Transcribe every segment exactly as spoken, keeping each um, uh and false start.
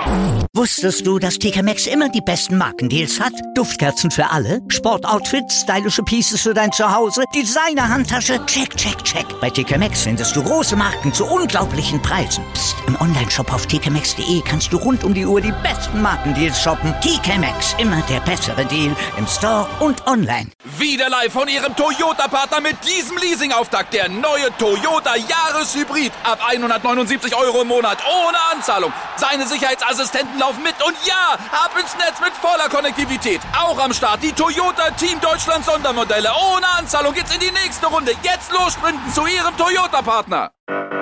Wusstest du, dass T K Maxx immer die besten Markendeals hat? Duftkerzen für alle, Sportoutfits, stylische Pieces für dein Zuhause, Designer-Handtasche, check, check, check. Bei T K Maxx findest du große Marken zu unglaublichen Preisen. Psst. Im Onlineshop auf t k maxx punkt d e kannst du rund um die Uhr die besten Markendeals shoppen. T K Maxx, immer der bessere Deal im Store und online. Wieder live von Ihrem Toyota-Partner mit diesem Leasing-Auftakt. Der neue Toyota Jahreshybrid. Ab hundertneunundsiebzig Euro im Monat. Ohne Anzahlung. Seine Sicherheitsassistenten laufen mit. Und ja, ab ins Netz mit voller Konnektivität. Auch am Start die Toyota Team Deutschland Sondermodelle. Ohne Anzahlung geht's in die nächste Runde. Jetzt los sprinten zu Ihrem Toyota-Partner.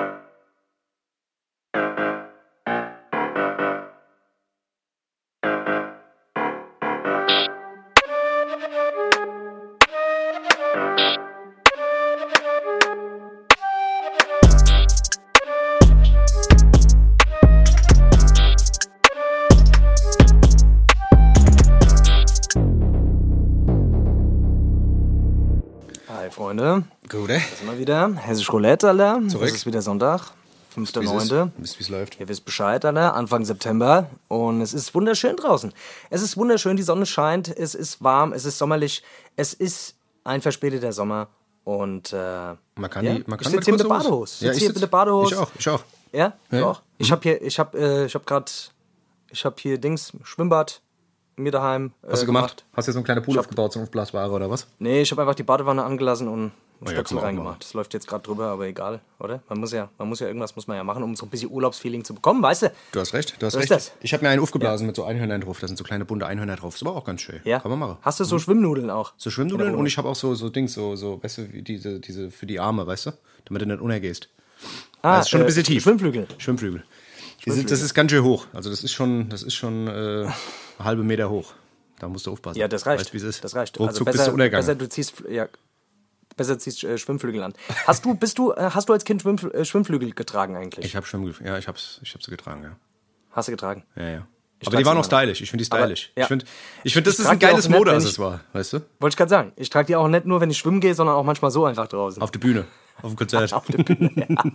Freunde, gut, ey. Da sind wir wieder. Hessisch Roulette, Alter. Zurück. Es ist wieder Sonntag, fünfter neunter Wisst, wie es läuft. Ihr wisst Bescheid, Alter. Anfang September. Und es ist wunderschön draußen. Es ist wunderschön, die Sonne scheint. Es ist warm, es ist sommerlich. Es ist ein verspäteter Sommer. Und, äh, man kann ja? die, man kann ich sitze hier mit der Badehose. Ja, ich sitze hier mit der Badehose. Ich auch, ich auch. Ja? Ja, Auch. Ich hab hier, ich hab, äh, ich hab grad, ich hab hier Dings, Schwimmbad. Mir daheim. Äh, Hast du gemacht? gemacht? Hast du so einen kleinen Pool hab, aufgebaut, so aufblasbare oder was? Nee, ich habe einfach die Badewanne angelassen und einen oh, Stöpsel ja, reingemacht. Das läuft jetzt gerade drüber, aber egal, oder? Man muss ja, man muss ja irgendwas muss man ja machen, um so ein bisschen Urlaubsfeeling zu bekommen, weißt du? Du hast recht, du hast Was recht. ist das? Ich habe mir einen aufgeblasen ja. mit so Einhörnern drauf. Da sind so kleine bunte Einhörner drauf. Das war auch ganz schön. Ja. Kann man machen. Hast du so hm. Schwimmnudeln auch? So Schwimmnudeln und ich habe auch so so Dings, so so, weißt du, wie diese diese für die Arme, weißt du, damit du nicht untergehst. Ah, das ist schon äh, ein bisschen tief. Schwimmflügel. Schwimmflügel. Sind, das ist ganz schön hoch. Also das ist schon, das ist schon äh, eine halbe Meter hoch. Da musst du aufpassen. Ja, das reicht. Weißt, wie es ist. Das reicht. Ruckzuck also bis besser, zum Untergang. besser du ziehst, ja, besser ziehst äh, Schwimmflügel an. Hast du, bist du, äh, hast du als Kind Schwimmfl- äh, Schwimmflügel getragen eigentlich? Ich habe Schwimmflügel, ja, ich hab's, ich hab sie getragen, ja. Hast du getragen? Ja, ja. Ich aber die waren auch stylisch. Ich finde die stylisch. Aber, ja. Ich finde, ich find, das ich ist ein geiles nicht, Modeaccessoire, weißt du? Wollte ich gerade sagen. Ich trage die auch nicht nur, wenn ich schwimmen gehe, sondern auch manchmal so einfach draußen. Auf der Bühne. Auf dem Konzert. Auf der Bühne.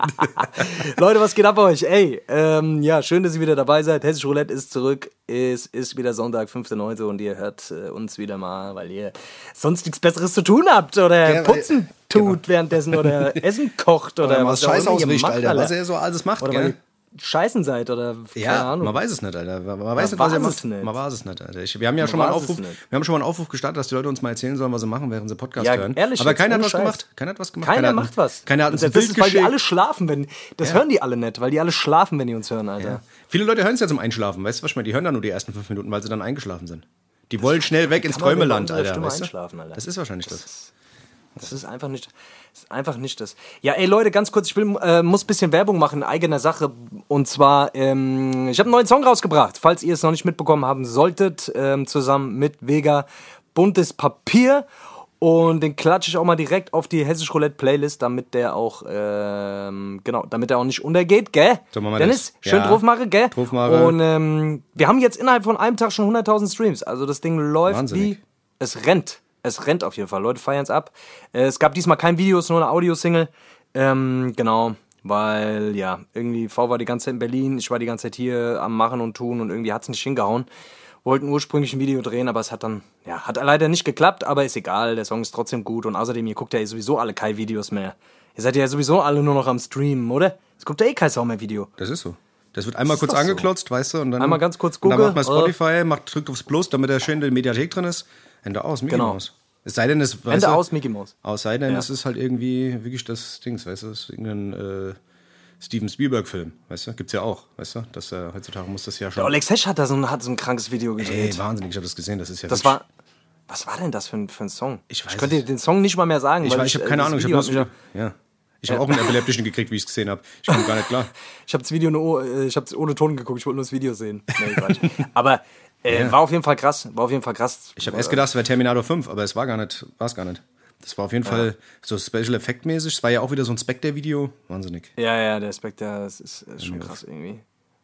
Leute, was geht ab bei euch? Ey, ähm, ja, schön, dass ihr wieder dabei seid. Hessisch Roulette ist zurück. Es ist wieder Sonntag, fünfter neunter und ihr hört äh, uns wieder mal, weil ihr sonst nichts Besseres zu tun habt oder ja, putzen tut genau. währenddessen oder Essen kocht oder, oder was Scheiß auswischt, Alter. Alter. Was er so alles macht, oder gell? Scheißen seid oder keine ja, Ahnung. Man weiß es nicht, Alter. Man weiß nicht, was er macht. Nicht. Man weiß es nicht, Alter. Ich, wir haben ja schon mal einen Aufruf, wir haben schon mal einen Aufruf gestartet, dass die Leute uns mal erzählen sollen, was sie machen, während sie Podcast ja, hören. Ehrlich, aber keiner hat was Scheiß. gemacht. Keiner hat was gemacht. Keiner, keiner macht hat, was. Keiner hat uns das ein Bild ist, weil geschickt. die alle schlafen, wenn das ja. hören die alle nicht, weil die alle schlafen, wenn die uns hören, Alter. Ja. Viele Leute hören es ja zum Einschlafen, weißt du was ich meine? Die hören dann nur die ersten fünf Minuten, weil sie dann eingeschlafen sind. Die wollen schnell weg ins Träumeland, Alter. Weißt du? Alter. Das ist wahrscheinlich das. das. Das ist einfach nicht, das ist einfach nicht das. Ja, ey Leute, ganz kurz, ich will, äh, muss ein bisschen Werbung machen in eigener Sache. Und zwar, ähm, ich habe einen neuen Song rausgebracht, falls ihr es noch nicht mitbekommen haben solltet, ähm, zusammen mit Vega, Buntes Papier. Und den klatsche ich auch mal direkt auf die Hessisch Roulette Playlist, damit der auch, ähm, genau, damit der auch nicht untergeht, gell? So, machen wir Dennis, das. schön ja. drauf mache, gell? Drauf mache. Und ähm, wir haben jetzt innerhalb von einem Tag schon hunderttausend Streams. Also das Ding läuft Wahnsinnig. wie, es rennt. Es rennt auf jeden Fall. Leute feiern es ab. Äh, es gab diesmal kein Video, es ist nur eine Audio-Single. Ähm, genau, weil, ja, irgendwie V war die ganze Zeit in Berlin, ich war die ganze Zeit hier am Machen und Tun und irgendwie hat es nicht hingehauen. Wollten ursprünglich ein Video drehen, aber es hat dann, ja, hat leider nicht geklappt, aber ist egal, der Song ist trotzdem gut und außerdem, ihr guckt ja sowieso alle keine Videos mehr. Ihr seid ja sowieso alle nur noch am Streamen, oder? Es guckt ja eh kein Sau mehr Video. Das ist so. Das wird einmal kurz angeklotzt, so. Weißt du, und dann einmal ganz kurz gucken. Dann macht man Spotify, macht, drückt aufs Plus, damit er schön in der Mediathek drin ist. Ende aus, Mickey genau. Mouse. Es sei denn, es Ende aus, Mickey Mouse. Aus sei denn, ja. es ist halt irgendwie wirklich das Dings, weißt du, es ist irgendein äh, Steven Spielberg-Film, weißt du, gibt's ja auch, weißt du, dass äh, heutzutage muss das ja schon. Der Alex Hesch hat da so ein, hat so ein krankes Video gedreht. Ey, wahnsinnig, ich habe das gesehen, das ist ja. Das war. Was war denn das für ein, für ein Song? Ich, weiß ich könnte dir den Song nicht mal mehr sagen. Ich, weil weiß, ich habe keine Ahnung, ich habe ja. ja. Ich habe auch einen epileptischen gekriegt, wie ich es gesehen habe. Ich komme gar nicht klar. Ich habe das Video nur, ich habe ohne Ton geguckt, ich wollte nur das Video sehen. Nee, Quatsch. Aber äh, ja. war auf jeden Fall krass, war auf jeden Fall krass. Ich habe erst gedacht, es wäre Terminator fünf, aber es war gar nicht, war es gar nicht. Das war auf jeden ja. Fall so Special Effect mäßig. Es war ja auch wieder so ein Spectre-Video, wahnsinnig. Ja, ja, der Spectre, das ist, ist schon krass irgendwie.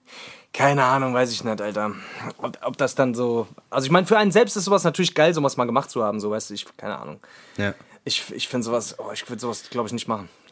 Keine Ahnung, weiß ich nicht, Alter. Ob, ob das dann so, also ich meine, für einen selbst ist sowas natürlich geil, sowas mal gemacht zu haben, so, weißt du, ich, keine Ahnung. Ja. Ich, ich finde sowas, oh, ich würde sowas, glaube ich, nicht machen.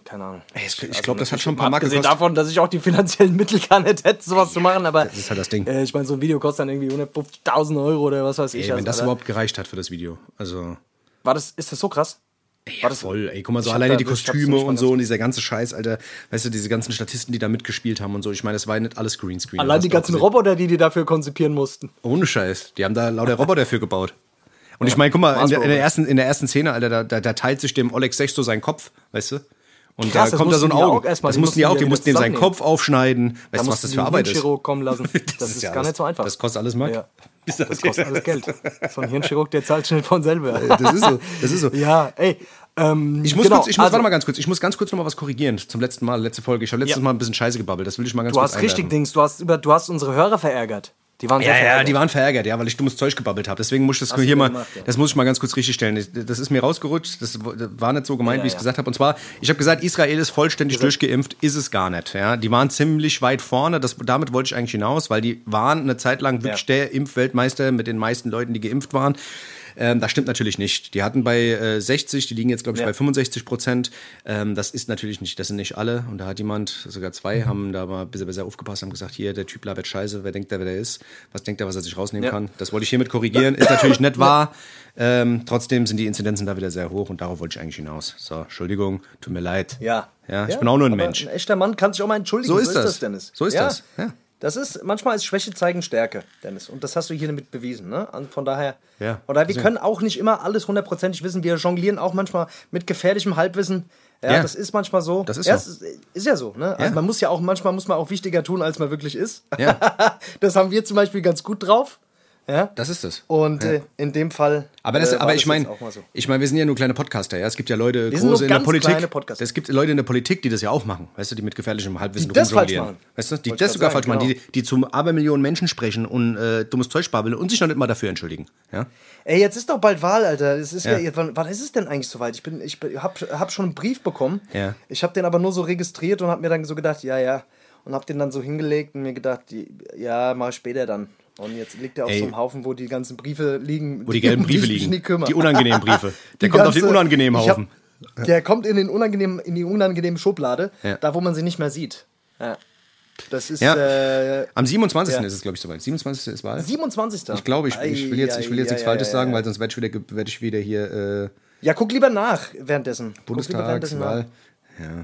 keine Ahnung. Ey, ich Also glaube, das hat schon ein paar Mark abgesehen gekostet. davon, dass ich auch die finanziellen Mittel gar nicht hätte, sowas zu machen, aber Das ist halt das Ding. Äh, ich meine, so ein Video kostet dann irgendwie hundertfünfzigtausend Euro oder was weiß ich. Ey, wenn also, das Alter. überhaupt gereicht hat für das Video. Also. War das, ist das so krass? Ja, voll, ey, guck mal, so Ich hab alleine da- die ich hab's Kostüme nicht mal und so ganz- und dieser ganze Scheiß, Alter, weißt du, diese ganzen Statisten, die da mitgespielt haben und so, ich meine, das war ja nicht alles Greenscreen. Allein hast die du auch ganzen gesehen. Roboter, die die dafür konzipieren mussten. Ohne Scheiß, die haben da lauter Roboter dafür gebaut. Und ich meine, guck mal, in der, in, der ersten, in der ersten Szene, Alter, da, da, da teilt sich dem Oleg Sech so sein Kopf, weißt du? Und Krass, da das kommt da so ein mussten die Auge. auch erstmal- Das die mussten die mussten auch, die die ja mussten ihm wieder seinen Kopf aufschneiden. Weißt Da du, was mussten das die für einen Arbeit ist? Hirnchirurg kommen lassen. Das, ist ja gar das- nicht so einfach. Das kostet alles Mark. Ja. Das kostet alles Geld. So ein Hirnchirurg, der zahlt schnell von selber. Das ist so, das ist so. Ja, ey. Ähm, Ich muss, genau, kurz, ich muss also, warte mal ganz kurz, ich muss ganz kurz noch mal was korrigieren zum letzten Mal, letzte Folge. Ich habe letztes Ja. Mal ein bisschen Scheiße gebabbelt, das will ich mal ganz Du kurz hast richtig einwerfen. Dings, du hast, über, du hast unsere Hörer verärgert. Die waren sehr Ja, ja, verärgert. die waren verärgert, ja, weil ich dummes Zeug gebabbelt habe. Deswegen muss ich das Hast du hier ja mal, gemacht, ja. das muss ich mal ganz kurz richtig stellen. Das ist mir rausgerutscht, das war nicht so gemeint, Ja, wie ich es ja. gesagt habe. Und zwar, ich habe gesagt, Israel ist vollständig durchgeimpft, ist es gar nicht. Ja, die waren ziemlich weit vorne, das, damit wollte ich eigentlich hinaus, weil die waren eine Zeit lang wirklich Ja. der Impfweltmeister mit den meisten Leuten, die geimpft waren. Ähm, das stimmt natürlich nicht. Die hatten bei äh, sechzig, die liegen jetzt, glaube ich, Ja. bei fünfundsechzig Prozent. Ähm, das ist natürlich nicht, das sind nicht alle. Und da hat jemand, sogar zwei, haben da mal ein bisschen besser aufgepasst, haben gesagt, hier, der Typ labert Scheiße, wer denkt der, wer der ist? Was denkt er, was er sich rausnehmen Ja. kann? Das wollte ich hiermit korrigieren. Ist natürlich nicht wahr. Ähm, trotzdem sind die Inzidenzen da wieder sehr hoch und darauf wollte ich eigentlich hinaus. So, Entschuldigung, tut mir leid. Ja. Ja, ich bin auch nur ein aber Mensch. Ein echter Mann kann sich auch mal entschuldigen. So ist das. Dennis. So ist ja. das, ja. Das ist, manchmal ist Schwäche zeigen Stärke, Dennis. Und das hast du hier damit bewiesen, ne? Und von daher, Ja. von daher, wir Also- können auch nicht immer alles hundertprozentig wissen. Wir jonglieren auch manchmal mit gefährlichem Halbwissen. Ja, Ja. das ist manchmal so. Das ist ja, so. es ist, ist ja so, ne? Also Ja. man muss ja auch, manchmal muss man auch wichtiger tun, als man wirklich ist. Ja. Das haben wir zum Beispiel ganz gut drauf. Ja. Das ist es. Und Ja. äh, in dem Fall. Aber, das, äh, aber war ich das meine, jetzt auch mal so. ich meine, wir sind ja nur kleine Podcaster, ja. Es gibt ja Leute, Wir sind große nur in der ganz Politik. kleine Podcaster. Es gibt Leute in der Politik, die das ja auch machen, weißt du, die mit gefährlichem Halbwissen Die das falsch rumjonglieren. machen. Weißt du, die Wollte das ich sogar grad falsch machen, sagen, die, die zum Abermillionen Menschen sprechen und äh, dummes Zeug babbeln und sich noch nicht mal dafür entschuldigen. Ja? Ey, jetzt ist doch bald Wahl, Alter. Es ist Ja. ja. wann, wann ist es denn eigentlich soweit? Ich bin, ich bin- hab, hab schon einen Brief bekommen. Ja. Ich habe den aber nur so registriert und hab mir dann so gedacht, ja, ja. Und hab den dann so hingelegt und mir gedacht, die, ja, mal später dann. Und jetzt liegt er auf Ey. so einem Haufen, wo die ganzen Briefe liegen. Wo die gelben um Briefe ich mich liegen. nie kümmere. Die unangenehmen Briefe. Der Die kommt auf den ganze- unangenehmen ich hab- Haufen. Der kommt in, den unangenehmen, in die unangenehme Schublade, Ja. da wo man sie nicht mehr sieht. Ja. Das ist Ja. äh, Am siebenundzwanzigsten Ja. ist es, glaube ich, soweit. siebenundzwanzigsten ist Wahl. siebenundzwanzigsten Ich glaube, ich, ich will jetzt, ich will jetzt Ei, nichts ei, Falsches ei, sagen, ei, weil ei. sonst werde ich wieder, ge- werd ich wieder hier äh, Ja, guck lieber nach währenddessen. Guck lieber währenddessen nach. Bundestagswahl. Ja.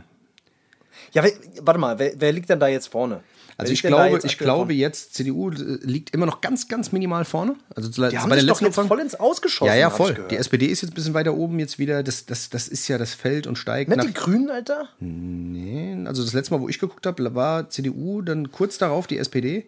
Ja, wer, warte mal, wer, wer liegt denn da jetzt vorne? Also Wer ich liegt denn da glaube, jetzt ich aktuell glaube vorne? jetzt, C D U äh, liegt immer noch ganz, ganz minimal vorne. Also zu- Die bei haben der sich doch letzten jetzt Umfrage- voll ins Ausgeschossen. Ja, ja, hab ich voll. gehört. Die S P D ist jetzt ein bisschen weiter oben jetzt wieder. Das, das, das ist ja das Feld und steigt Nicht nach. die Grünen, Alter? Nee, also das letzte Mal, wo ich geguckt habe, war C D U, dann kurz darauf die S P D.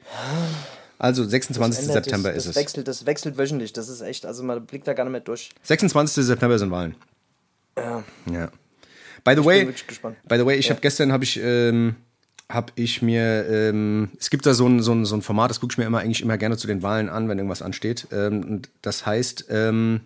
Also sechsundzwanzigsten Ändert September das, ist das es. Wechselt, das wechselt wöchentlich. Das ist echt, also man blickt da gar nicht mehr durch. sechsundzwanzigsten September sind Wahlen. Ja. Ja. By the way, wirklich gespannt. by the way, ich Ja. habe gestern habe ich ähm, habe ich mir ähm, es gibt da so ein, so ein, so ein Format, das gucke ich mir immer eigentlich immer gerne zu den Wahlen an, wenn irgendwas ansteht. Ähm, und das heißt, ähm,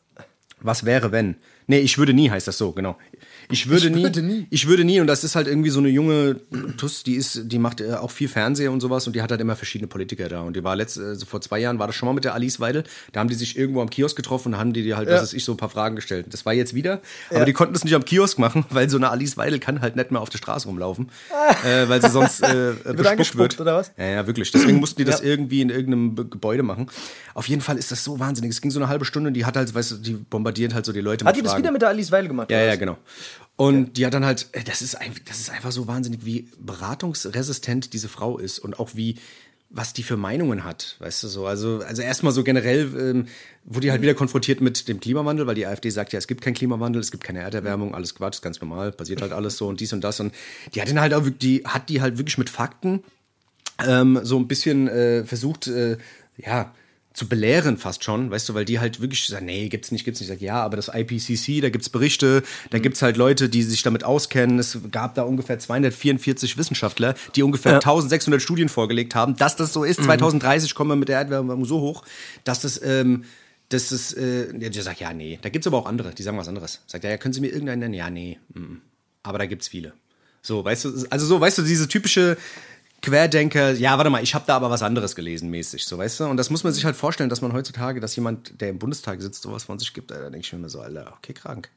was wäre wenn? Nee, ich würde nie heißt das so, genau. Ich würde, Ich nie, würde nie. Ich würde nie und das ist halt irgendwie so eine junge Tuss, die ist, die macht äh, auch viel Fernseher und sowas und die hat halt immer verschiedene Politiker da und die war letzt, also vor zwei Jahren war das schon mal mit der Alice Weidel, da haben die sich irgendwo am Kiosk getroffen und haben die dir halt, Ja. was weiß ich, so ein paar Fragen gestellt. Das war jetzt wieder, aber Ja. die konnten es nicht am Kiosk machen, weil so eine Alice Weidel kann halt nicht mehr auf der Straße rumlaufen, äh, weil sie sonst äh, bespuckt angespuckt, wird. oder was? Ja, ja, wirklich. Deswegen mussten die das Ja. irgendwie in irgendeinem Be- Gebäude machen. Auf jeden Fall ist das so wahnsinnig. Es ging so eine halbe Stunde und die hat halt, weißt du, die bombardiert halt so die Leute Hat mit die das Fragen. wieder mit der Alice Weidel gemacht? Ja, oder ja, was? genau. Und die hat dann halt, äh, das ist, einfach, das ist einfach so wahnsinnig, wie beratungsresistent diese Frau ist und auch wie, was die für Meinungen hat, weißt du so. Also, also erstmal so generell ähm, wurde die halt wieder konfrontiert mit dem Klimawandel, weil die AfD sagt ja, es gibt keinen Klimawandel, es gibt keine Erderwärmung, alles Quatsch, ist ganz normal, passiert halt alles so und dies und das. Und die hat dann halt auch wirklich, die hat die halt wirklich mit Fakten ähm, so ein bisschen äh, versucht, äh, ja, zu belehren fast schon, weißt du, weil die halt wirklich sagen, nee, gibt's nicht, gibt's nicht. Ich sag, ja, aber das I P C C, da gibt's Berichte, da gibt's halt Leute, die sich damit auskennen. Es gab da ungefähr zweihundertvierundvierzig Wissenschaftler, die ungefähr Ja. eintausendsechshundert Studien vorgelegt haben, dass das so ist. zweitausenddreißig kommen wir mit der Erderwärmung so hoch, dass das, ähm, dass das, äh, der sagt, ja, nee. Da gibt's aber auch andere, die sagen was anderes. Sagt, ja, ja, können Sie mir irgendeinen nennen? Ja, nee. mm. Aber da gibt's viele. So, weißt du, also so, weißt du, diese typische Querdenker, ja, warte mal, ich habe da aber was anderes gelesen, mäßig, so, weißt du? Und das muss man sich halt vorstellen, dass man heutzutage, dass jemand, der im Bundestag sitzt, sowas von sich gibt, da denke ich mir immer so, Alter, okay, krank.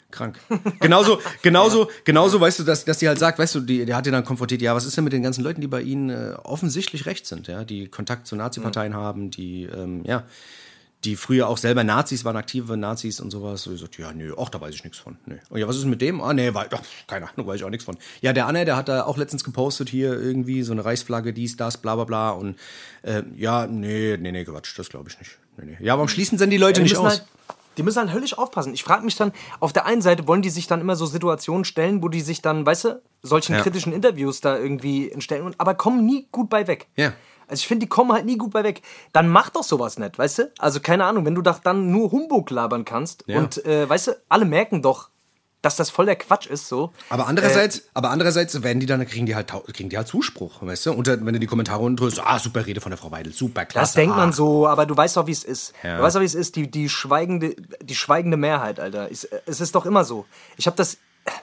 Krank. Genauso, genauso, genauso, weißt du, dass, dass die halt sagt, weißt du, die, der hat ja dann konfrontiert, ja, was ist denn mit den ganzen Leuten, die bei ihnen äh, offensichtlich rechts sind, ja, die Kontakt zu Nazi-Parteien mhm. haben, die, ähm, ja, die früher auch selber Nazis waren, aktive Nazis und sowas. So, ich sagte, ja, nö, ach, da weiß ich nichts von. Nee. Und ja, was ist mit dem? Ah, nee, ach, keine Ahnung, weiß ich auch nichts von. Ja, der Anne, der hat da auch letztens gepostet hier irgendwie so eine Reichsflagge, dies, das, bla, bla, bla. Und äh, ja, nee, nee, nee, Quatsch, das glaube ich nicht. Nee, nee. Ja, warum schließen denn die Leute ja, die nicht aus? Halt Die müssen halt höllisch aufpassen. Ich frage mich dann, auf der einen Seite wollen die sich dann immer so Situationen stellen, wo die sich dann, weißt du, solchen ja. kritischen Interviews da irgendwie stellen, aber kommen nie gut bei weg. Ja. Also ich finde, die kommen halt nie gut bei weg. Dann mach doch sowas nicht, weißt du? Also keine Ahnung, wenn du doch dann nur Humbug labern kannst ja. und, äh, weißt du, alle merken doch, dass das voll der Quatsch ist, so. Aber andererseits, äh, aber andererseits werden die dann, kriegen die halt, kriegen die halt Zuspruch, weißt du? Und wenn du die Kommentare unten drückst, ah, super Rede von der Frau Weidel, super, klasse. Das denkt ah. man so, aber du weißt doch, wie es ist. Ja. Du weißt doch, wie es ist, die, die, schweigende, die schweigende Mehrheit, Alter. Es, es ist doch immer so. Ich habe das,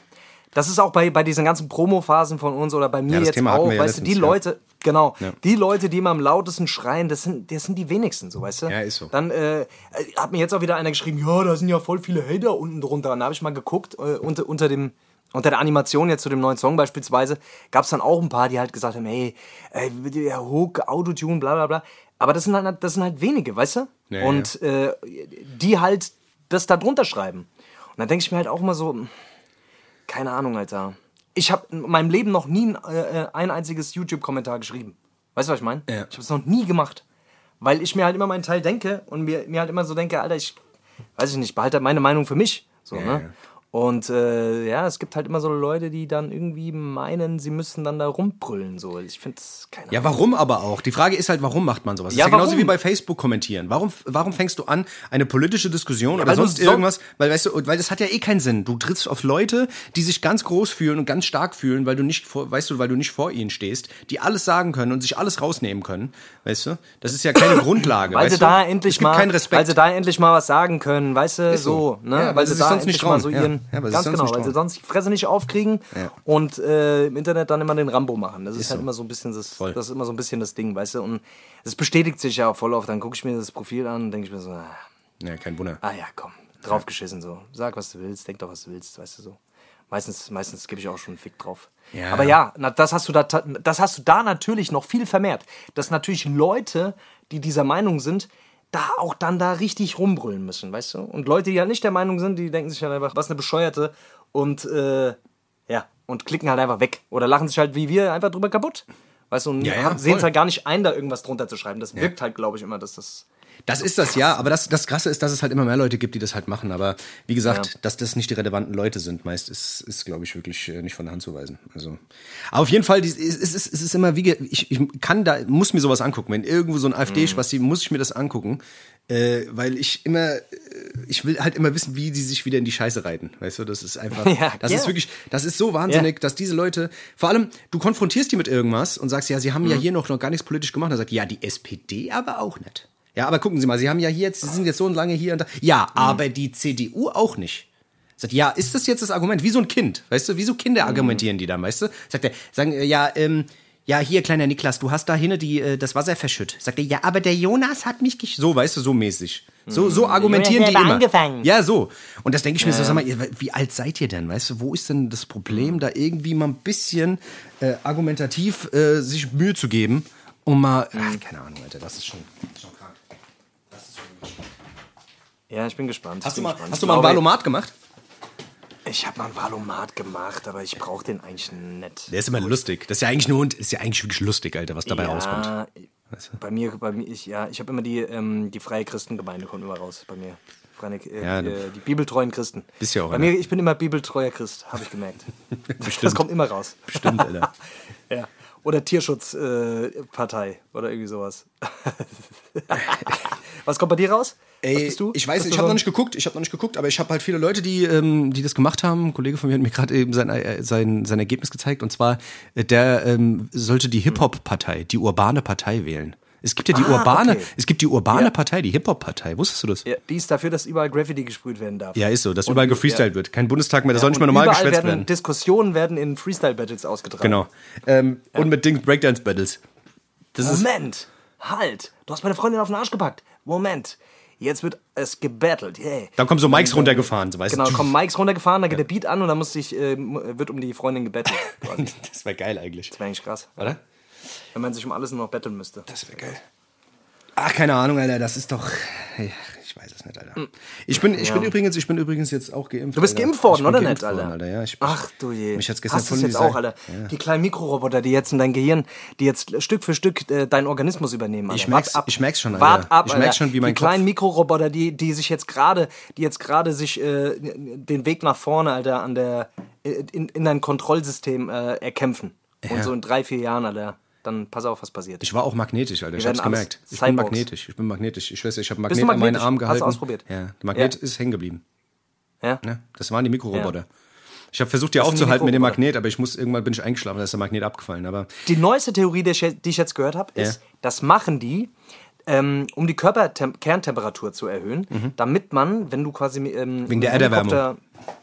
das ist auch bei, bei diesen ganzen Promo-Phasen von uns oder bei mir ja, jetzt Thema auch, ja weißt du, die ja. Leute, genau, ja. die Leute, die immer am lautesten schreien, das sind, das sind die wenigsten, so, weißt du? Ja, ist so. Dann äh, hat mir jetzt auch wieder einer geschrieben, ja, da sind ja voll viele Hater unten drunter. Und da habe ich mal geguckt, äh, unter, unter dem Unter der Animation jetzt zu dem neuen Song beispielsweise gab es dann auch ein paar, die halt gesagt haben, hey, ey, der Hook, Autotune, bla bla bla. Aber das sind halt, das sind halt wenige, weißt du? Ja, und ja. Äh, die halt das da drunter schreiben. Und dann denke ich mir halt auch immer so, keine Ahnung, Alter. Ich habe in meinem Leben noch nie ein, äh, ein einziges YouTube-Kommentar geschrieben. Weißt du, was ich meine? Ja. Ich habe es noch nie gemacht. Weil ich mir halt immer meinen Teil denke und mir, mir halt immer so denke, Alter, ich weiß ich nicht, behalte halt meine Meinung für mich. So, ja, ne? ja. Und äh, ja, es gibt halt immer so Leute, die dann irgendwie meinen, sie müssen dann da rumbrüllen. So. Ich finde es keine Ahnung. Ja, warum aber auch? Die Frage ist halt, warum macht man sowas? Das Ja, ist ja genauso warum? wie bei Facebook kommentieren. Warum, warum fängst du an, eine politische Diskussion Ja, oder weil sonst du so- irgendwas? Weil, weißt du, weil das hat ja eh keinen Sinn. Du trittst auf Leute, die sich ganz groß fühlen und ganz stark fühlen, weil du nicht vor, weißt du, weil du nicht vor ihnen stehst, die alles sagen können und sich alles rausnehmen können. Weißt du? Das ist ja keine Grundlage. Weil weißt sie du? da endlich es gibt mal, keinen Respekt. weil sie da endlich mal was sagen können, weißt du, Ist so. so, ne? Ja, weil, weil sie sie da sonst endlich nicht mal trauen. so Ja. ihren, Ja, weil sie ganz sonst genau, nicht weil sie trauen. sonst die Fresse nicht aufkriegen Ja. und äh, im Internet dann immer den Rambo machen. Das ist, Ist halt so. immer so ein bisschen das, Voll. das ist immer so ein bisschen das Ding, weißt du? Und das bestätigt sich ja auch voll oft. Dann gucke ich mir das Profil an und denke ich mir so, ah, Ja, kein Wunder. ah ja, komm, draufgeschissen so. Sag, was du willst, denk doch, was du willst, weißt du so. Meistens, meistens gebe ich auch schon einen Fick drauf. Ja. Aber ja, na, das hast du da, ta- das hast du da natürlich noch viel vermehrt. Dass natürlich Leute, die dieser Meinung sind, da auch dann da richtig rumbrüllen müssen, weißt du? Und Leute, die halt nicht der Meinung sind, die denken sich halt einfach, was eine Bescheuerte und äh, ja, und klicken halt einfach weg. Oder lachen sich halt wie wir einfach drüber kaputt. Weißt du, und Ja, ja, sehen es voll. halt gar nicht ein, da irgendwas drunter zu schreiben. Das wirkt halt, glaube ich, immer, dass das... Das ist das, ja, aber das, das Krasse ist, dass es halt immer mehr Leute gibt, die das halt machen. Aber wie gesagt, Ja. dass das nicht die relevanten Leute sind, meist ist, ist glaube ich, wirklich äh, nicht von der Hand zu weisen. Also, aber auf jeden Fall, die- es ist, es ist immer wie, ge- ich, ich kann da, muss mir sowas angucken. Wenn irgendwo so ein AfD-Spasti, muss ich mir das angucken. Äh, weil ich immer, äh, ich will halt immer wissen, wie die sich wieder in die Scheiße reiten. Weißt du, das ist einfach, Ja, das ja. ist wirklich, das ist so wahnsinnig, Ja. dass diese Leute, vor allem, du konfrontierst die mit irgendwas und sagst, ja, sie haben Mhm. ja hier noch, noch gar nichts politisch gemacht. Dann sagt, ja, die S P D aber auch nicht. Ja, aber gucken Sie mal, Sie haben ja hier jetzt, Sie sind jetzt so lange hier und da. Ja, aber die C D U auch nicht. Sagt, ja, ist das jetzt das Argument? Wie so ein Kind, weißt du? Wie so Kinder argumentieren die dann, weißt du? Sagt er, sagen, äh, ja, ähm, ja, hier, kleiner Niklas, du hast da hinten die, äh, das Wasser verschüttet. Sagt er, ja, aber der Jonas hat mich gesch... So, weißt du, so mäßig. So, so argumentieren Jonas die hat immer. angefangen. Ja, so. Und das denke ich mir so, sag mal, ihr- wie alt seid ihr denn, weißt du? Wo ist denn das Problem, da irgendwie mal ein bisschen äh, argumentativ äh, sich Mühe zu geben, um mal... Ach, keine Ahnung, Alter, das ist schon, schon krank. Das ist schon wirklich krank. Ja, ich bin gespannt. Hast ich du bin mal, gespannt. hast Ich du mal einen glaube, Valomat gemacht? Ich habe mal einen Valomat gemacht, aber ich brauche den eigentlich nicht. Der ist immer lustig. Das ist ja eigentlich nur, ist ja eigentlich wirklich lustig, Alter, was dabei ja, rauskommt. Bei mir, bei mir, ich, ja, ich habe immer die, ähm, die freie Christengemeinde kommt immer raus bei mir. Freie, äh, Ja, die, du- äh, die bibeltreuen Christen. Bist ja auch bei einer. mir, ich bin immer bibeltreuer Christ, habe ich gemerkt. Bestimmt. Das kommt immer raus. Bestimmt, Alter. Ja. Oder Tierschutzpartei äh, Partei oder irgendwie sowas. Was kommt bei dir raus? Was Ey, bist du? ich weiß, Bist ich du habe so- noch nicht geguckt, ich habe noch nicht geguckt, aber ich habe halt viele Leute, die, ähm, die das gemacht haben. Ein Kollege von mir hat mir gerade eben sein, äh, sein, sein Ergebnis gezeigt, und zwar, äh, der ähm, sollte die Hip-Hop-Partei, die urbane Partei wählen. Es gibt ja die Ah, urbane, okay. es gibt die urbane Ja. Partei, die Hip-Hop-Partei. Wusstest du das? Ja. Ja, die ist dafür, dass überall Graffiti gesprüht werden darf. ist so, dass Und- überall gefreestylt ja. wird. Kein Bundestag mehr, das Ja, soll nicht mehr und normal überall geschwätzt werden, werden. Diskussionen werden in Freestyle-Battles ausgetragen. Genau. Ähm, Und mit Dings Breakdance-Battles. Das ist Moment, halt, du hast meine Freundin auf den Arsch gepackt. Moment, Jetzt wird es gebattelt. Yeah. Dann kommen so Mikes und, runtergefahren, so weißt genau, du. Genau, kommen Mikes runtergefahren, dann geht ja. der Beat an und dann muss sich, äh, wird um die Freundin gebettelt. Das wäre geil eigentlich. Das wäre eigentlich krass. Oder? Wenn man sich um alles nur noch betteln müsste. Das wäre geil. Ach, keine Ahnung, Alter, das ist doch... Hey, ich weiß es nicht, Alter. Ich bin, ich, ja. bin übrigens, ich bin übrigens jetzt auch geimpft. Du bist Alter. geimpft worden, oder geimpft nicht, Alter? Worden, Alter. Ja, ich, Ach du je. Mich hat's gestern Hast du es jetzt auch, Alter? Ja. Die kleinen Mikroroboter, die jetzt in dein Gehirn, die jetzt Stück für Stück äh, deinen Organismus übernehmen, Alter. Ich merk's, ab. ich merk's schon, Alter. Wart ab, ich merk's Alter. schon, wie mein Die Kopf... kleinen Mikroroboter, die, die sich jetzt gerade, die jetzt gerade sich äh, den Weg nach vorne, Alter, an der, in, in dein Kontrollsystem äh, erkämpfen. Ja. Und so in drei, vier Jahren, Alter. Dann pass auf, was passiert. Ich war auch magnetisch, Alter. Wir ich hab's gemerkt. Ich Cyborgs. bin magnetisch. Ich bin magnetisch. Ich weiß, ich habe Magnet an meinen Arm gehalten. Hast du ausprobiert? Ja, der Magnet ja. ist hängen geblieben. Ja? ja? Das waren die Mikroroboter. Ja. Ich habe versucht, die das aufzuhalten mit dem Magnet, aber ich muss irgendwann bin ich eingeschlafen, da ist der Magnet abgefallen. Aber die neueste Theorie, die ich, die ich jetzt gehört habe, ist, ja. das machen die, ähm, um die Körperkerntemperatur zu erhöhen, mhm. damit man, wenn du quasi ähm, wegen der Erderwärmung.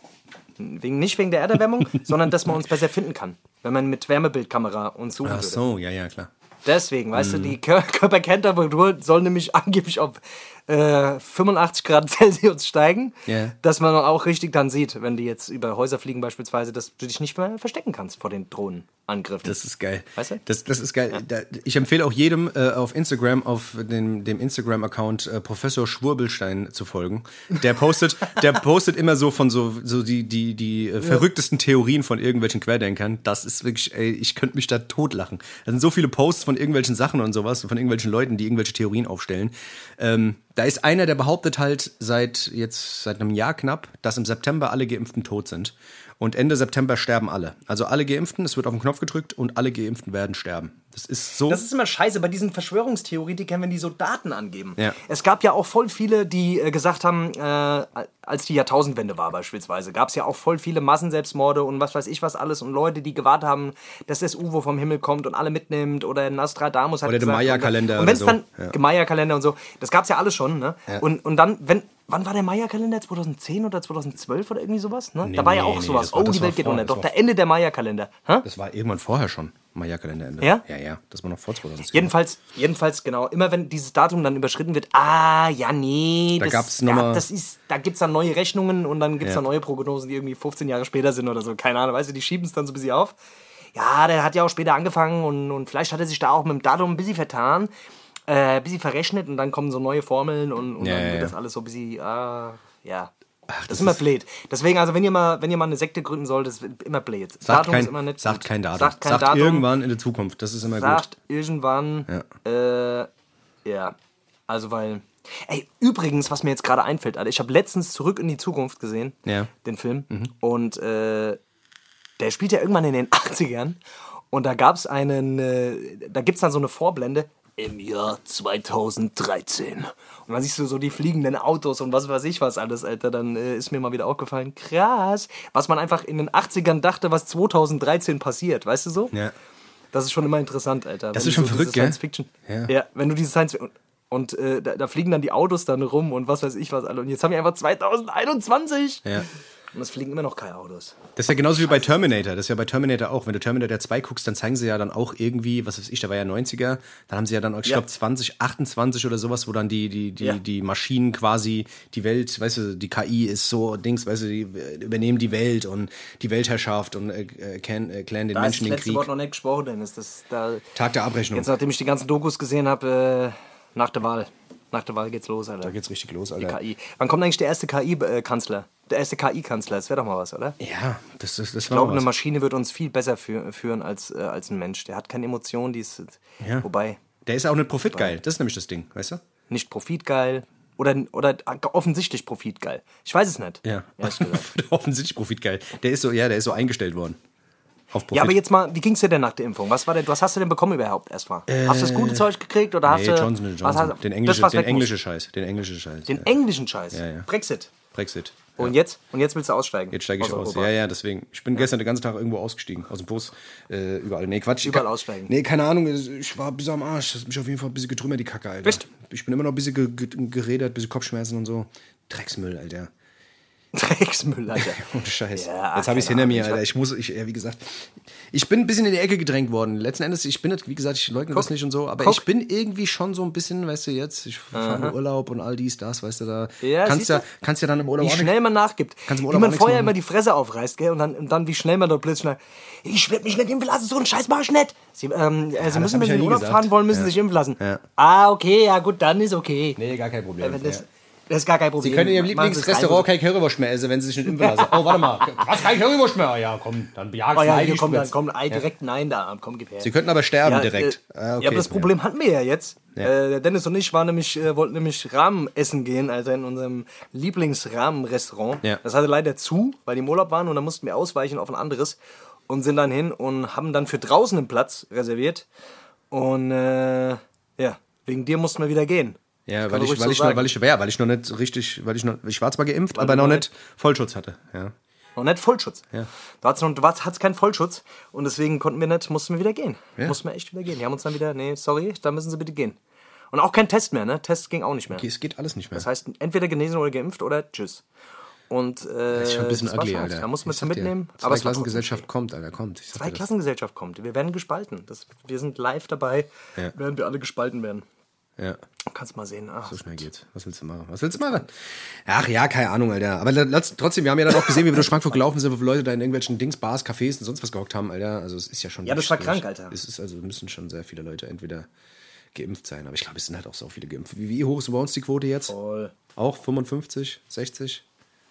Wegen, nicht wegen der Erderwärmung, sondern dass man uns besser finden kann, wenn man mit Wärmebildkamera uns suchen Ach würde. so, ja, ja, klar. Deswegen, weißt mm. du, die Kör- Körperkerntemperatur soll nämlich angeblich auf äh, fünfundachtzig Grad Celsius steigen, yeah. dass man auch richtig dann sieht, wenn die jetzt über Häuser fliegen beispielsweise, dass du dich nicht mehr verstecken kannst vor den Drohnenangriffen. Das ist geil. Weißt du? Das, das ist geil. Ja. Da, ich empfehle auch jedem äh, auf Instagram, auf dem, dem Instagram-Account äh, Professor Schwurbelstein zu folgen. Der postet, der postet immer so von so, so die, die, die äh, verrücktesten Theorien von irgendwelchen Querdenkern. Das ist wirklich, ey, ich könnte mich da totlachen. Da sind so viele Posts von irgendwelchen Sachen und sowas, von irgendwelchen Leuten, die irgendwelche Theorien aufstellen. Ähm, da ist einer, der behauptet halt seit jetzt seit einem Jahr knapp, dass im September alle Geimpften tot sind. Und Ende September sterben alle. Also alle Geimpften, es wird auf den Knopf gedrückt und alle Geimpften werden sterben. Das ist so. Das ist immer scheiße bei diesen Verschwörungstheoretikern, wenn die so Daten angeben. Ja. Es gab ja auch voll viele, die äh, gesagt haben, äh, als die Jahrtausendwende war beispielsweise, gab es ja auch voll viele Massenselbstmorde und was weiß ich was alles und Leute, die gewartet haben, dass das U F O vom Himmel kommt und alle mitnimmt oder Nostradamus hat oder gesagt. Oder der Maya-Kalender. Und wenn es so. dann, ja. Maya-Kalender und so, das gab es ja alles schon, ne? Ja. Und, und dann, wenn, wann war der Maya-Kalender? zweitausendzehn oder zweitausendzwölf oder irgendwie sowas? Ne? Nee, da war nee, ja auch nee, sowas. war, oh, die Welt geht vor, unter. Doch, der Ende der Maya-Kalender. Hä? Das war irgendwann vorher schon. Maya-Kalenderende. Ja? Ja, ja. Das war noch vor zweitausendzehn. Jedenfalls, jedenfalls, genau. Immer wenn dieses Datum dann überschritten wird, ah, ja, nee, da das, gab's noch mal, ja, das ist, da gibt es dann neue Rechnungen und dann gibt es ja. dann neue Prognosen, die irgendwie fünfzehn Jahre später sind oder so. Keine Ahnung, weißt du, die schieben es dann so ein bisschen auf. Ja, der hat ja auch später angefangen und, und vielleicht hat er sich da auch mit dem Datum ein bisschen vertan, äh, ein bisschen verrechnet und dann kommen so neue Formeln und, und ja, dann ja, wird ja. das alles so ein bisschen, ah, ja. Ach, das, das ist immer blöd. Deswegen, also wenn ihr mal, wenn ihr mal eine Sekte gründen solltet, ist immer blöd. Sagt Datum kein, ist immer nicht sagt gut. kein Datum. Sagt kein sagt Datum. irgendwann in der Zukunft. Das ist immer sagt gut. irgendwann, ja. Äh, ja, also weil, ey, übrigens, was mir jetzt gerade einfällt, Alter, ich habe letztens Zurück in die Zukunft gesehen, ja. den Film, mhm. und äh, der spielt ja irgendwann in den achtzigern und da gab's einen, äh, da gibt's dann so eine Vorblende, im Jahr zweitausenddreizehn. Und dann siehst du so die fliegenden Autos und was weiß ich was alles, Alter. Dann äh, ist mir mal wieder aufgefallen, krass, was man einfach in den achtzigern dachte, was zweitausenddreizehn passiert, weißt du so? Ja. Das ist schon immer interessant, Alter. Das wenn ist schon so verrückt, gell? Science Fiction. Ja. ja, wenn du diese Science und, und äh, da, da fliegen dann die Autos dann rum und was weiß ich was, Alter. Und jetzt haben wir einfach zweitausendeinundzwanzig. Ja. Und es fliegen immer noch keine Autos. Das ist ja genauso wie bei Terminator. Das ist ja bei Terminator auch. Wenn du Terminator zwei guckst, dann zeigen sie ja dann auch irgendwie, was weiß ich, da war ja neunziger, dann haben sie ja dann, ich ja. glaube, zwanzig achtundzwanzig oder sowas, wo dann die, die, die, ja. die Maschinen quasi die Welt, weißt du, die K I ist so Dings, weißt du, die übernehmen die Welt und die Weltherrschaft und äh, erklären äh, den da Menschen den Krieg. Da ist das letzte Wort noch nicht gesprochen, Dennis. Das, da, Tag der Abrechnung. Jetzt, nachdem ich die ganzen Dokus gesehen habe, äh, nach der Wahl. Nach der Wahl geht's los, Alter. Da geht's richtig los, Alter. Die K I. Wann kommt eigentlich der erste K I-Kanzler? Der erste K I-Kanzler, das wäre doch mal was, oder? Ja, das, das, das Ich war glaube, was. eine Maschine wird uns viel besser für, führen als, äh, als ein Mensch. Der hat keine Emotionen, die ist. Ja. Wobei. Der ist auch nicht profitgeil. Das ist nämlich das Ding, weißt du? Nicht profitgeil. Oder, oder offensichtlich profitgeil. Ich weiß es nicht. Ja. Ehrlich gesagt. Offensichtlich profitgeil. Der ist so, ja, der ist so eingestellt worden. Auf Profit. Ja, aber jetzt mal, wie ging's dir denn nach der Impfung? Was war denn, was hast du denn bekommen überhaupt erstmal? Äh, hast du das gute Zeug gekriegt oder hast nee, du. Johnson Johnson. Was hast, den englische, das, den englische Scheiß. Den englischen Scheiß. Den ja. englischen Scheiß. Ja, ja. Brexit. Brexit. Und ja. jetzt? Und jetzt willst du aussteigen? Jetzt steige ich aus. Europa. Ja, ja, deswegen. Ich bin ja. gestern den ganzen Tag irgendwo ausgestiegen. Aus dem Bus. Äh, überall. Nee, Quatsch. Überall aussteigen. Nee, keine Ahnung. Ich war ein bisschen am Arsch. Das hat mich auf jeden Fall ein bisschen getrümmert, die Kacke, Alter. Bist? Ich bin immer noch ein bisschen ge- ge- geredet, ein bisschen Kopfschmerzen und so. Drecksmüll, Alter. Drecksmüll, Alter. Ohne Scheiß. Ja, Jetzt habe ich es keine hinter mir, Ahnung, ich Alter. Ich muss, ich, ja, wie gesagt, ich bin ein bisschen in die Ecke gedrängt worden. Letzten Endes, ich bin nicht, wie gesagt, ich leugne das nicht und so, aber Guck. ich bin irgendwie schon so ein bisschen, weißt du, jetzt, ich fahre in Urlaub und all dies, das, weißt du, da Ja, kannst siehst ja, du? kannst ja dann im Urlaub Wie auch schnell man nachgibt. Kannst im Wie Urlaub auch man nichts vorher machen. immer die Fresse aufreißt, gell? Und dann, und dann wie schnell man dort plötzlich schnell, ich werde mich nicht impfen lassen, so einen Scheiß mach ich nicht. Sie, ähm, äh, Sie müssen, hab wenn ich Sie ja in nie Urlaub gesagt. fahren wollen, müssen Ja. Sie sich impfen lassen. Ja. Ah, okay, ja gut, dann ist okay. Nee, gar kein Problem. Wenn das, ja. das ist gar kein Problem. Sie können in Ihrem Machen Sie es Lieblingsrestaurant rein, kein Currywurst mehr essen, wenn Sie sich nicht impfen lassen. Oh, warte mal. Was, kein Currywurst mehr? Ja, komm, dann bejagst Oh du ja, ein hier kommt dann Gespritz. kommt ein direkt Nein da. Komm, gib her. Sie könnten aber sterben ja, direkt. Äh, Ah, okay. Ja, aber das Problem hatten wir ja jetzt. Ja. Äh, der Dennis und ich waren nämlich, äh, wollten nämlich Rahmen essen gehen, also in unserem Lieblingsrahmenrestaurant. Ja. Das hatte leider zu, weil die im Urlaub waren und dann mussten wir ausweichen auf ein anderes und sind dann hin und haben dann für draußen einen Platz reserviert. Und äh, ja, wegen dir mussten wir wieder gehen. Ja, Kann weil man ich, ruhig weil, so ich noch, sagen. weil ich ja, weil ich noch nicht richtig, weil ich noch, ich war zwar geimpft, Weil aber du noch noch nicht Vollschutz hatte. Ja. Noch nicht Vollschutz. Ja. Du hattest noch, du hattest keinen Vollschutz und deswegen konnten wir nicht, mussten wir wieder gehen. Ja. Mussten wir echt wieder gehen. Die haben uns dann wieder, nee, sorry, da müssen sie bitte gehen. Und auch kein Test mehr, ne? Test ging auch nicht mehr. Okay, es geht alles nicht mehr. Das heißt, entweder genesen oder geimpft oder tschüss. Und, äh, das ist schon ein bisschen das war ugly, schade. Alter. Da muss man Ich es sag dir, mitnehmen. Aber es war trotzdem Zweiklassengesellschaft schön. kommt, Alter, kommt. Ich sag dir das. Zweiklassengesellschaft kommt. Wir werden gespalten. Das, wir sind live dabei, Ja. werden wir alle gespalten werden. Ja, Kannst mal sehen. Ach, so schnell geht's. Was willst du machen? Was willst du machen? Ach ja, keine Ahnung, Alter. Aber lass- trotzdem, wir haben ja dann auch gesehen, wie wir durch Frankfurt gelaufen sind, wo Leute da in irgendwelchen Dings, Bars, Cafés und sonst was gehockt haben, Alter. Also es ist ja schon... Ja, das wirklich war schwierig. krank, Alter. Es ist also, müssen schon sehr viele Leute entweder geimpft sein. Aber ich glaube, es sind halt auch so viele geimpft. Wie, wie hoch ist bei uns die Quote jetzt? voll. Auch fünfundfünfzig, sechzig?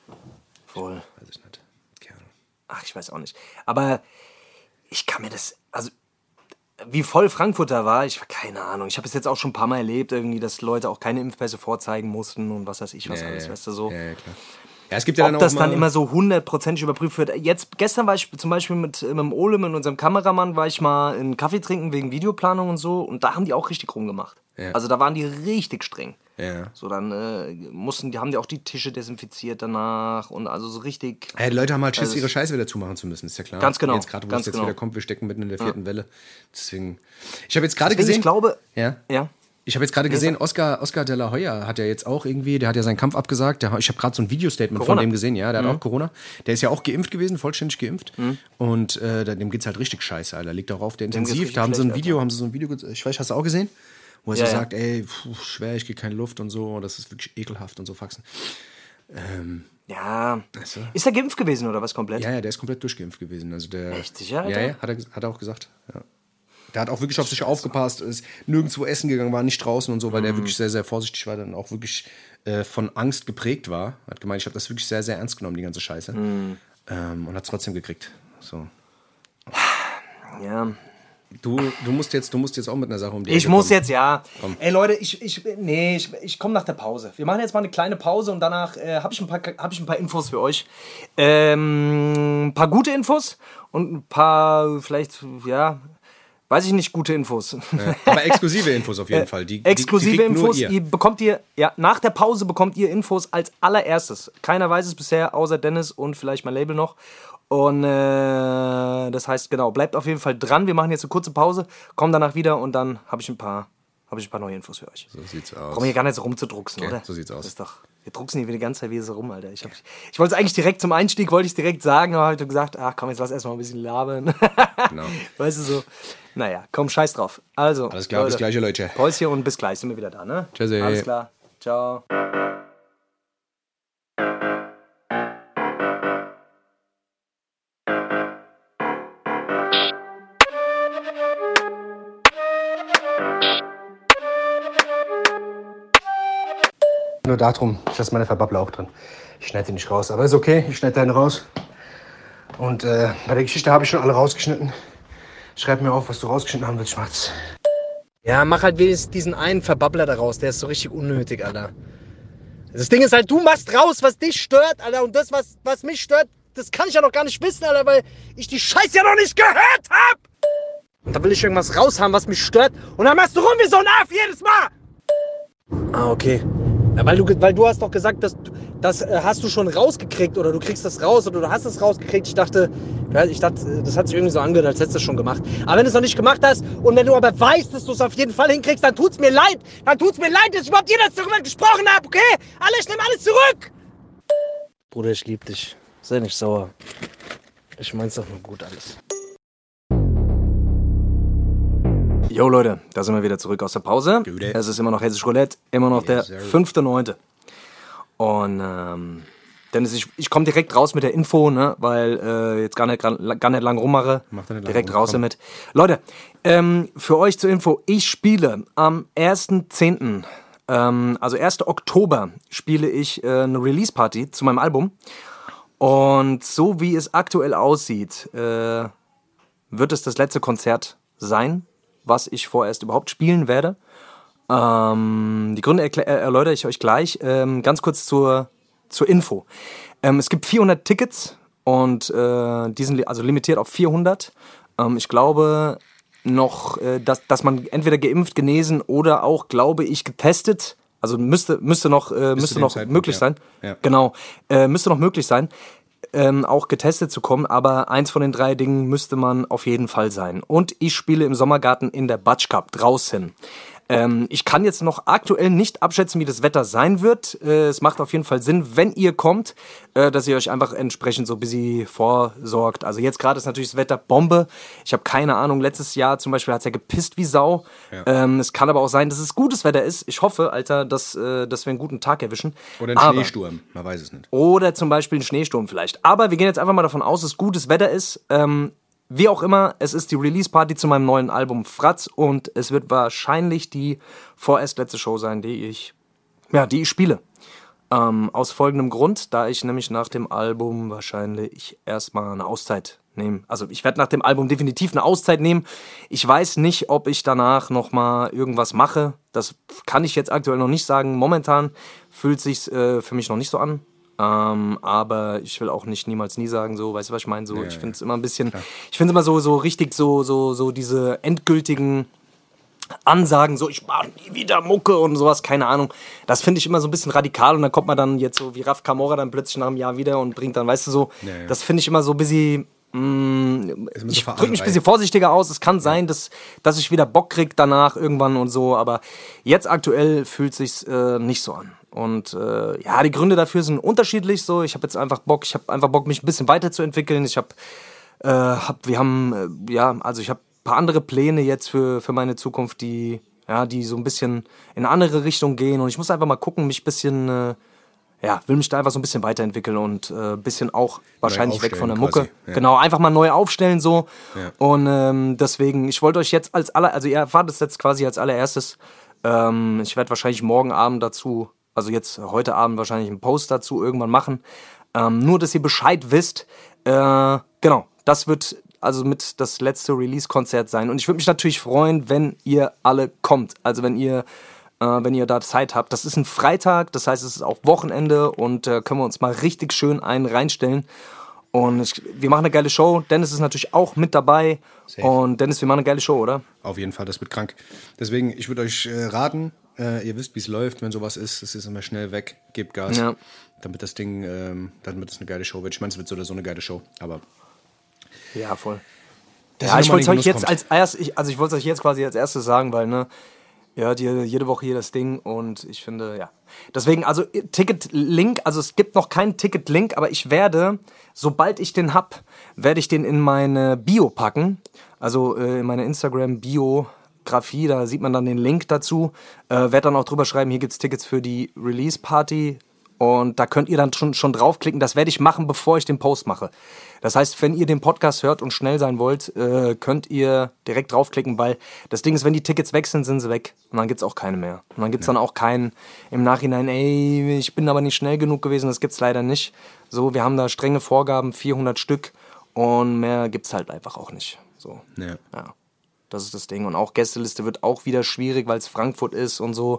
Voll. Weiß ich nicht. Keine Ahnung. Ach, ich weiß auch nicht. Aber ich kann mir das, also wie voll Frankfurt da war, ich keine Ahnung. Ich habe es jetzt auch schon ein paar Mal erlebt, irgendwie, dass Leute auch keine Impfpässe vorzeigen mussten und was weiß ich, was Ja, alles, ja. weißt du, so. Ja, ja, klar. Ja, es gibt ja Ob dann auch das mal, dann immer so hundertprozentig überprüft wird. Jetzt, gestern war ich zum Beispiel mit, mit dem Ole, mit unserem Kameramann, war ich mal einen Kaffee trinken wegen Videoplanung und so und da haben die auch richtig rumgemacht. Ja. Also da waren die richtig streng. Ja. So, dann äh, mussten, die haben die auch die Tische desinfiziert danach und also so richtig. Ja, die Leute haben halt Schiss, Also ihre Scheiße wieder zumachen zu müssen, ist ja klar. Ganz genau, Jetzt gerade, wo ganz es jetzt genau. wieder kommt, wir stecken mitten in der vierten Welle. Deswegen. Ich habe jetzt gerade Deswegen, gesehen. ich glaube, Ja. ja. Ich habe jetzt gerade gesehen, Oscar, Oscar de la Hoya hat ja jetzt auch irgendwie, der hat ja seinen Kampf abgesagt. Der, ich habe gerade so ein Videostatement von Corona. dem gesehen, ja, der Mhm. hat auch Corona. Der ist ja auch geimpft gewesen, vollständig geimpft. Und äh, dem geht's halt richtig scheiße, Alter. Liegt auch auf der geht's Intensiv. richtig Da haben sie ein schlecht, Video, haben sie so ein Video, ge- ich weiß, hast du auch gesehen? Wo er Ja, so ja. sagt, ey, puh, schwer, ich krieg keine Luft und so, das ist wirklich ekelhaft und so Faxen. Ja. Weißt du? Ist er geimpft gewesen oder was komplett? Ja, ja, der ist komplett durchgeimpft gewesen. Also der, Echt sicher, Alter? Ja, ja, hat er, hat er auch gesagt. Ja. Der hat auch wirklich auf sich aufgepasst, ist nirgendwo essen gegangen, war nicht draußen und so, weil Mhm. der wirklich sehr, sehr vorsichtig war, dann auch wirklich äh, von Angst geprägt war. Hat gemeint, ich habe das wirklich sehr, sehr ernst genommen, die ganze Scheiße. Mhm. Ähm, und hat es trotzdem gekriegt. So. Ja. Du, du, musst jetzt, du musst jetzt auch mit einer Sache um die Ich Ecke muss kommen. jetzt, ja. Komm. Ey Leute, ich, ich, nee, ich, ich komme nach der Pause. Wir machen jetzt mal eine kleine Pause und danach äh, habe ich, ein paar- hab ich ein paar Infos für euch. Ähm, ein paar gute Infos und ein paar vielleicht, ja, weiß ich nicht, gute Infos. Ja, aber exklusive Infos auf jeden Fall. Die, Exklusive die, die kriegt nur Infos, ihr. ihr bekommt ihr, ja, nach der Pause bekommt ihr Infos als allererstes. Keiner weiß es bisher, außer Dennis und vielleicht mein Label noch. Und äh, das heißt, genau, bleibt auf jeden Fall dran. Wir machen jetzt eine kurze Pause, kommen danach wieder und dann habe ich ein paar, habe ich ein paar neue Infos für euch. So sieht's aus. Brauchen wir hier gar nicht so rumzudrucksen, Okay, oder? so sieht's aus. Das ist doch, wir drucksen hier wieder die ganze Zeit wieder so rum, Alter. Ich, hab, ich wollte es eigentlich direkt zum Einstieg, wollte ich direkt sagen, aber habe gesagt, ach komm, jetzt lass erstmal ein bisschen labern. Genau. Weißt du so, naja, komm, scheiß drauf. Also, Alles klar, bis gleich, Leute. Päuschen und bis gleich sind wir wieder da, ne? Tschüssi. Alles klar, ciao. Nur darum, ich lasse meine Verbabbler auch drin. Ich schneide die nicht raus, aber ist okay, ich schneide deine raus. Und äh, bei der Geschichte habe ich schon alle rausgeschnitten. Schreib mir auf, was du rausgeschnitten haben willst, Schmatz. Ja, mach halt wenigstens diesen einen Verbabbler da raus, der ist so richtig unnötig, Alter. Das Ding ist halt, du machst raus, was dich stört, Alter, und das, was, was mich stört, das kann ich ja noch gar nicht wissen, Alter, weil ich die Scheiße ja noch nicht gehört hab! Und da will ich irgendwas raushaben, was mich stört, und dann machst du rum wie so ein Aff jedes Mal! Ah, okay. Ja, weil, du, weil du hast doch gesagt, dass du, das äh, hast du schon rausgekriegt oder du kriegst das raus oder du hast es rausgekriegt. Ich dachte, ja, ich dachte, das hat sich irgendwie so angehört, als hättest du es schon gemacht. Aber wenn du es noch nicht gemacht hast und wenn du aber weißt, dass du es auf jeden Fall hinkriegst, dann tut's mir leid. Dann tut's mir leid, dass ich überhaupt jemals darüber gesprochen habe, okay? Alle, ich nehme alles zurück. Bruder, ich lieb dich. Sei nicht sauer. Ich mein's doch nur gut alles. Jo Leute, da sind wir wieder zurück aus der Pause. Gute. Es ist immer noch Hessisch Roulette, immer noch Yes, der sir. fünfte neunte Und ähm, Dennis, ich, ich komme direkt raus mit der Info, ne, weil äh, jetzt gar nicht, gar nicht lang rummache. Mach da nicht lang direkt rum, raus komm. damit. Leute, ähm, für euch zur Info, ich spiele am ersten zehnten Ähm, also ersten Oktober spiele ich äh, eine Release-Party zu meinem Album. Und so wie es aktuell aussieht, äh, wird es das letzte Konzert sein, was ich vorerst überhaupt spielen werde. Ähm, die Gründe erklä- äh, erläutere ich euch gleich. Ähm, ganz kurz zur, zur Info. Ähm, es gibt vierhundert Tickets und äh, die sind li- also limitiert auf vierhundert. Ähm, ich glaube noch, äh, dass, dass man entweder geimpft, genesen oder auch, glaube ich, getestet. Also müsste, müsste noch, äh, müsste dem noch Zeitpunkt, möglich ja. sein. Ja. Genau, äh, müsste noch möglich sein, ähm, auch getestet zu kommen. Aber eins von den drei Dingen müsste man auf jeden Fall sein. Und ich spiele im Sommergarten in der Batsch Cup draußen. Ähm, ich kann jetzt noch aktuell nicht abschätzen, wie das Wetter sein wird. Äh, es macht auf jeden Fall Sinn, wenn ihr kommt, äh, dass ihr euch einfach entsprechend so ein bisschen vorsorgt. Also jetzt gerade ist natürlich das Wetter Bombe. Ich habe keine Ahnung, letztes Jahr zum Beispiel hat es ja gepisst wie Sau. Ja. Ähm, es kann aber auch sein, dass es gutes Wetter ist. Ich hoffe, Alter, dass, äh, dass wir einen guten Tag erwischen. Oder ein aber, Schneesturm, man weiß es nicht. Oder zum Beispiel ein Schneesturm vielleicht. Aber wir gehen jetzt einfach mal davon aus, dass gutes Wetter ist. Ähm, Wie auch immer, es ist die Release-Party zu meinem neuen Album Fratz und es wird wahrscheinlich die vorerst letzte Show sein, die ich, ja, die ich spiele. Ähm, aus folgendem Grund, da ich nämlich nach dem Album wahrscheinlich erstmal eine Auszeit nehme. Also ich werde nach dem Album definitiv eine Auszeit nehmen. Ich weiß nicht, ob ich danach nochmal irgendwas mache. Das kann ich jetzt aktuell noch nicht sagen. Momentan fühlt es sich äh, für mich noch nicht so an. Ähm, aber ich will auch nicht niemals nie sagen, so, weißt du, was ich meine? So, Ja, ich ja. finde es immer ein bisschen, Klar. ich finde es immer so, so richtig, so, so, so diese endgültigen Ansagen, so, ich mach nie wieder Mucke und sowas, keine Ahnung. Das finde ich immer so ein bisschen radikal und dann kommt man dann jetzt so wie Raf Camora dann plötzlich nach einem Jahr wieder und bringt dann, weißt du, so, Ja, ja. das finde ich immer so ein bisschen, mh, Ist immer so ich drücke mich ein Verarscherei. bisschen vorsichtiger aus. Es kann sein, dass, dass ich wieder Bock krieg danach irgendwann und so, aber jetzt aktuell fühlt sich's äh, nicht so an. Und äh, ja, die Gründe dafür sind unterschiedlich. So, ich habe jetzt einfach Bock, ich habe einfach Bock, mich ein bisschen weiterzuentwickeln. Ich habe, äh, hab, wir haben, äh, ja, also ich habe ein paar andere Pläne jetzt für für meine Zukunft, die, ja, die so ein bisschen in eine andere Richtung gehen. Und ich muss einfach mal gucken, mich ein bisschen, äh, ja, will mich da einfach so ein bisschen weiterentwickeln und ein äh, bisschen auch wahrscheinlich weg von der aufstellen Mucke. quasi, ja. Genau, einfach mal neu aufstellen so. Ja. Und ähm, deswegen, ich wollte euch jetzt als aller, also ihr erfahrt es jetzt quasi als allererstes. Ähm, ich werde wahrscheinlich morgen Abend dazu, also jetzt heute Abend wahrscheinlich einen Post dazu irgendwann machen. Ähm, nur, dass ihr Bescheid wisst. Äh, genau, das wird also mit das letzte Release-Konzert sein. Und ich würde mich natürlich freuen, wenn ihr alle kommt. Also wenn ihr äh, wenn ihr da Zeit habt. Das ist ein Freitag, das heißt, es ist auch Wochenende und äh, können wir uns mal richtig schön einen reinstellen. Und ich, wir machen eine geile Show. Dennis ist natürlich auch mit dabei. Safe. Und Dennis, wir machen eine geile Show, oder? Auf jeden Fall, das wird krank. Deswegen, ich würde euch äh, raten, äh, ihr wisst, wie es läuft, wenn sowas ist. Es ist immer schnell weg, gebt Gas, Ja. damit das Ding, ähm, damit es eine geile Show wird. Ich meine, es wird so oder so eine geile Show, aber Ja, voll. dass Ja, ihr ich nochmal wollte in es den euch Genuss jetzt kommt. als erst, ich, also ich wollte es euch jetzt quasi als erstes sagen, weil, ne, ja, die, jede Woche hier das Ding und ich finde, ja. Deswegen, also Ticket-Link, also es gibt noch keinen Ticket-Link, aber ich werde, sobald ich den hab, werde ich den in meine Bio packen. Also äh, in meine Instagram-Biografie, da sieht man dann den Link dazu. Äh, werde dann auch drüber schreiben, hier gibt's Tickets für die Release-Party. Und da könnt ihr dann schon, schon draufklicken. Das werde ich machen, bevor ich den Post mache. Das heißt, wenn ihr den Podcast hört und schnell sein wollt, äh, könnt ihr direkt draufklicken, weil das Ding ist, wenn die Tickets weg sind, sind sie weg. Und dann gibt's auch keine mehr. Und dann gibt's dann auch keinen im Nachhinein, ey, ich bin aber nicht schnell genug gewesen. Das gibt's leider nicht. So, wir haben da strenge Vorgaben, vierhundert Stück. Und mehr gibt's halt einfach auch nicht. So, Ja. ja. Das ist das Ding. Und auch Gästeliste wird auch wieder schwierig, weil es Frankfurt ist und so.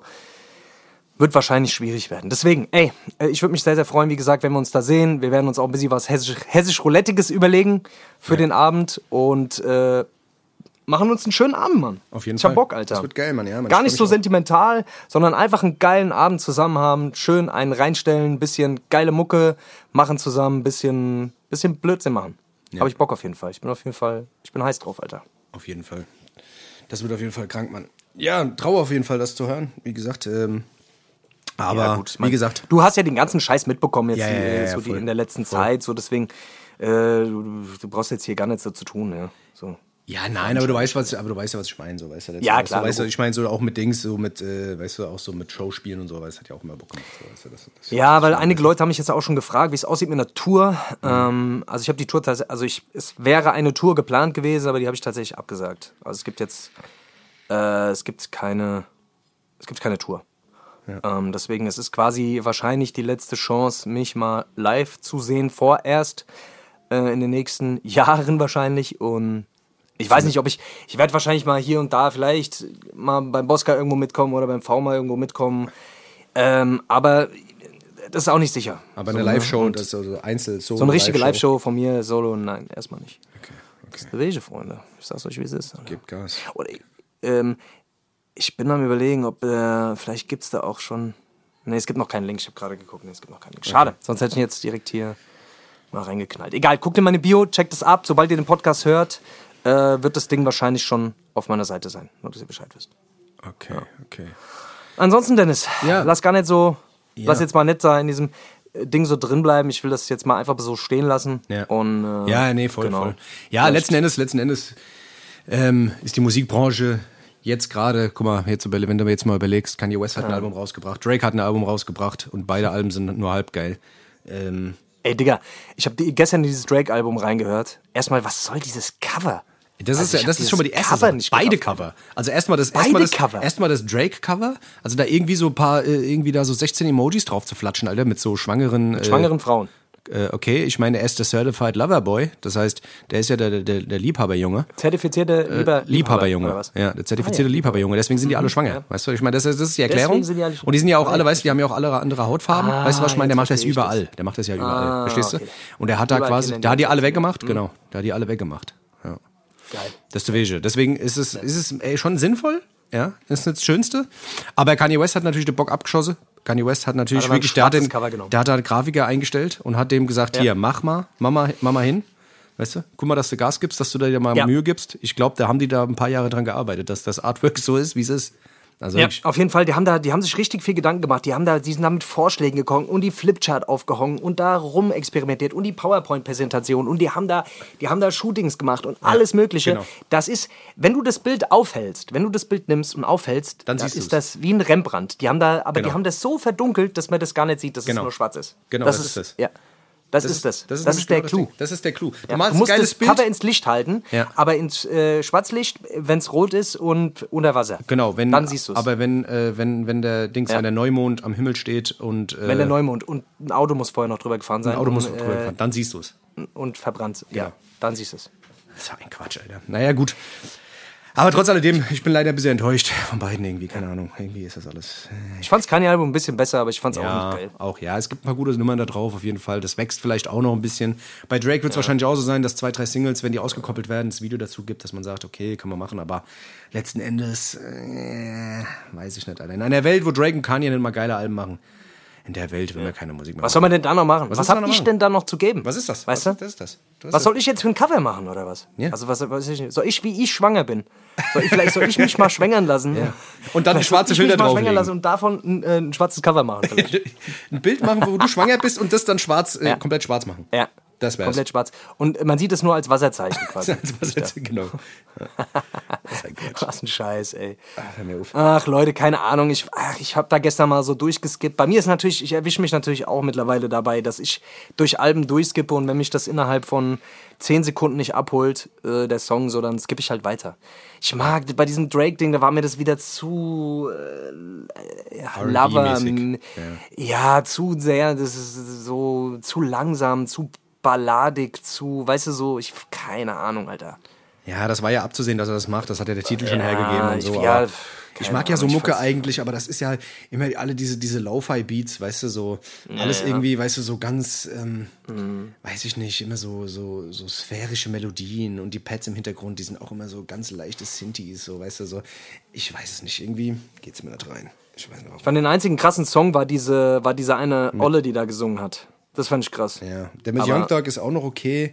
Wird wahrscheinlich schwierig werden. Deswegen, ey, äh, ich würde mich sehr, sehr freuen, wie gesagt, wenn wir uns da sehen. Wir werden uns auch ein bisschen was hessisch, hessisch-roulettiges überlegen für Ja. den Abend und äh, machen uns einen schönen Abend, Mann. Auf jeden ich hab Fall. Bock, Alter. Das wird geil, Mann. Ja, Mann. Gar Ich nicht freu so mich auch. sentimental, sondern einfach einen geilen Abend zusammen haben, schön einen reinstellen, bisschen geile Mucke machen zusammen, bisschen, bisschen Blödsinn machen. Ja. Hab ich Bock auf jeden Fall. Ich bin auf jeden Fall, ich bin heiß drauf, Alter. Auf jeden Fall. Das wird auf jeden Fall krank, Mann. Ja, Trauer auf jeden Fall, das zu hören. Wie gesagt, ähm, Aber Ja, gut, ich mein, wie gesagt, du hast ja den ganzen Scheiß mitbekommen jetzt Ja, die, ja, ja, ja, so die voll. in der letzten Voll. Zeit, so deswegen äh, du, du brauchst jetzt hier gar nichts so zu tun, ja. So. ja, nein, aber du weißt, was, aber du weißt ja, was ich meine, so, weißt du? Ja, weißt klar, Du, weißt du, Logo. ich meine so auch mit Dings, so mit, äh, weißt du, auch so mit Showspielen und so, weil das hat ja auch immer Bock gemacht. So, weißt du, das, das, Ja, das weil ist schon- einige Leute haben mich jetzt auch schon gefragt, wie es aussieht mit einer Tour. Ähm, also ich habe die Tour tatsächlich, also ich, es wäre eine Tour geplant gewesen, aber die habe ich tatsächlich abgesagt. Also es gibt jetzt, äh, es gibt keine, es gibt keine Tour. Ähm, deswegen, es ist quasi wahrscheinlich die letzte Chance, mich mal live zu sehen, vorerst äh, in den nächsten Jahren wahrscheinlich. Und ich weiß nicht, ob ich, ich werde wahrscheinlich mal hier und da vielleicht mal beim Bosca irgendwo mitkommen oder beim V mal irgendwo mitkommen. Ähm, aber das ist auch nicht sicher. Aber so, eine ne? Live-Show, Und das ist so Einzel, so so eine richtige Live-Show von mir, Solo, nein, erstmal nicht. Okay, Das okay. ist der Wege, Freunde. Ich sag's euch, wie es ist. Gebt Gas. Oder, ähm, ich bin am Überlegen, ob äh, vielleicht gibt's da auch schon. Nee, es gibt noch keinen Link. Ich habe gerade geguckt. Nee, es gibt noch keinen Link. Schade. Okay. Sonst hätte ich jetzt direkt hier mal reingeknallt. Egal, guckt in meine Bio, checkt es ab. Sobald ihr den Podcast hört, äh, wird das Ding wahrscheinlich schon auf meiner Seite sein. Nur, dass ihr Bescheid wisst. Okay, okay. Ansonsten, Dennis, Ja. lass gar nicht so, Ja. lass jetzt mal nett sein in diesem äh, Ding so drin bleiben. Ich will das jetzt mal einfach so stehen lassen. Ja. Und, äh, Ja, nee, voll, genau. voll. Ja, letzten Endes, letzten Endes ähm, ist die Musikbranche jetzt gerade, guck mal, jetzt, über- wenn du mir jetzt mal überlegst, Kanye West hat ein Album rausgebracht, Drake hat ein Album rausgebracht und beide Alben sind nur halb geil. Ähm, Ey, Digga, ich habe gestern in dieses Drake-Album reingehört. Erstmal, was soll dieses Cover? Das, Also ist, ich ja, hab das ist schon mal die dieses erste Cover Sache. nicht Beide gerafft. Cover. Also erstmal das, Beide erstmal das, Cover. erstmal das Drake-Cover. Also da irgendwie so ein paar, äh, irgendwie da so sechzehn Emojis drauf zu flatschen, Alter, mit so schwangeren. Äh, Schwangeren Frauen. Äh, okay, ich meine, er ist der Certified Loverboy. Das heißt, der ist ja der, der, der Liebhaberjunge. Zertifizierte Lieber Liebhaberjunge. oder was? Ja, der zertifizierte Ah, ja. Liebhaberjunge. Deswegen sind die alle schwanger. ja. Weißt du, ich meine, das ist, das ist die Erklärung. Deswegen sind die alle schwanger. Und die sind ja auch Ah, alle, ja, weißt du, die haben ja auch alle andere Hautfarben. Ah, weißt du, was ich meine? Der jetzt macht das verstehe ich überall. Der macht das ja überall. Ah, Verstehst okay. du? Und der hat da Überall quasi, Kinder, da hat die die alle das weggemacht. Genau. Da hat die alle weggemacht. Ja. Geil. Das ist der Wege. Deswegen ist es, ist es ey, schon sinnvoll. Ja, das ist das Schönste. Aber Kanye West hat natürlich den Bock abgeschossen. Kanye West hat natürlich Hat aber ein wirklich, der hat, den, schwarzes Cover genommen. der hat da einen Grafiker eingestellt und hat dem gesagt, hier, mach mal, mach mal, mach mal hin. Weißt du, guck mal, dass du Gas gibst, dass du dir mal Ja. Mühe gibst. Ich glaube, da haben die da ein paar Jahre dran gearbeitet, dass das Artwork so ist, wie es ist. Also Ja, wirklich, auf jeden Fall, die haben da, die haben sich richtig viel Gedanken gemacht. Die haben da, die sind da mit Vorschlägen gekommen und die Flipchart aufgehangen und da rumexperimentiert und die PowerPoint-Präsentation und die haben da, die haben da Shootings gemacht und alles Mögliche. genau. Das ist, wenn du das Bild aufhältst, wenn du das Bild nimmst und aufhältst, Dann dann siehst ist du's. das wie ein Rembrandt. Die haben da, aber Genau. die haben das so verdunkelt, dass man das gar nicht sieht, dass Genau. es nur schwarz ist. Genau, das ist das. Ja, das, ist das. Das ist, nämlich der genau Clou. Ding. Das ist der Clou. Du Ja, malst du musst ein geiles das Bild. Cover ins Licht halten, Ja. aber ins äh, Schwarzlicht, wenn es rot ist und unter Wasser. Genau, wenn, Dann siehst du es. Aber wenn, äh, wenn, wenn der Dings, Ja. wenn der Neumond am Himmel steht und äh, Wenn der Neumond und ein Auto muss vorher noch drüber gefahren sein. ein Auto muss und, drüber äh, fahren, dann siehst du es. und verbrannt. Genau. Ja, dann siehst du es. Das war ein Quatsch, Alter. Naja, gut. Aber trotz alledem, ich bin leider ein bisschen enttäuscht von beiden irgendwie, keine Ahnung. Irgendwie ist das alles. Ich fand's Kanye-Album ein bisschen besser, aber ich fand's auch Ja, nicht geil. auch ja. Es gibt ein paar gute Nummern da drauf, auf jeden Fall. Das wächst vielleicht auch noch ein bisschen. Bei Drake wird es wahrscheinlich auch so sein, dass zwei, drei Singles, wenn die ausgekoppelt werden, das Video dazu gibt, dass man sagt, okay, können wir machen. Aber letzten Endes, äh, weiß ich nicht, Alter. In einer Welt, wo Drake und Kanye nicht mal geile Alben machen, in der Welt will man keine Musik mehr Was soll man denn da noch machen? Was, ist da hab noch ich machen? denn da noch zu geben? Was ist das? Weißt was, du? Das ist das. Du hast Was das- soll ich jetzt für ein Cover machen oder was? Ja. Also was, was ich, soll ich, wie ich schwanger bin? Soll ich, vielleicht soll ich mich mal schwängern lassen? Ja. Und dann Vielleicht schwarze soll ich Filter mich mal drauflegen. schwängern lassen und davon ein, äh, ein schwarzes Cover machen vielleicht. Ein Bild machen, wo du schwanger bist und das dann schwarz, äh, Ja. komplett schwarz machen. Ja. Das wär's. Komplett schwarz. Und man sieht es nur als Wasserzeichen quasi. Das war's jetzt, genau. Ja. Das ist ein Quatsch. Was ein Scheiß, ey. Hör mir auf. Ach Leute, keine Ahnung. Ich, ach, ich habe da gestern mal so durchgeskippt. Bei mir ist natürlich, ich erwische mich natürlich auch mittlerweile dabei, dass ich durch Alben durchskippe und wenn mich das innerhalb von zehn Sekunden nicht abholt, äh, der Song, so, dann skippe ich halt weiter. Ich mag, bei diesem Drake-Ding, da war mir das wieder zu äh, ja, R and Lover. B-mäßig. m, Ja, zu sehr, das ist so zu langsam, zu balladig, zu, weißt du, so, ich, keine Ahnung, Alter. Ja, das war ja abzusehen, dass er das macht. Das hat ja der Titel schon hergegeben und ich- so. ja, aber keine ich mag ja so Ahnung, ich Mucke fand's- eigentlich, aber das ist ja immer alle diese, diese Lo-Fi-Beats, weißt du, so alles ja. irgendwie, weißt du, so ganz, ähm, Mhm. weiß ich nicht, immer so, so, so sphärische Melodien und die Pads im Hintergrund, die sind auch immer so ganz leichte Synthes, so, weißt du, so. Ich weiß es nicht, irgendwie geht's mir nicht rein. Ich weiß nicht. Ich fand den einzigen krassen Song war diese, war diese eine Olle, die da gesungen hat. Das fand ich krass. Ja, der mit Aber- Young Dog ist auch noch okay.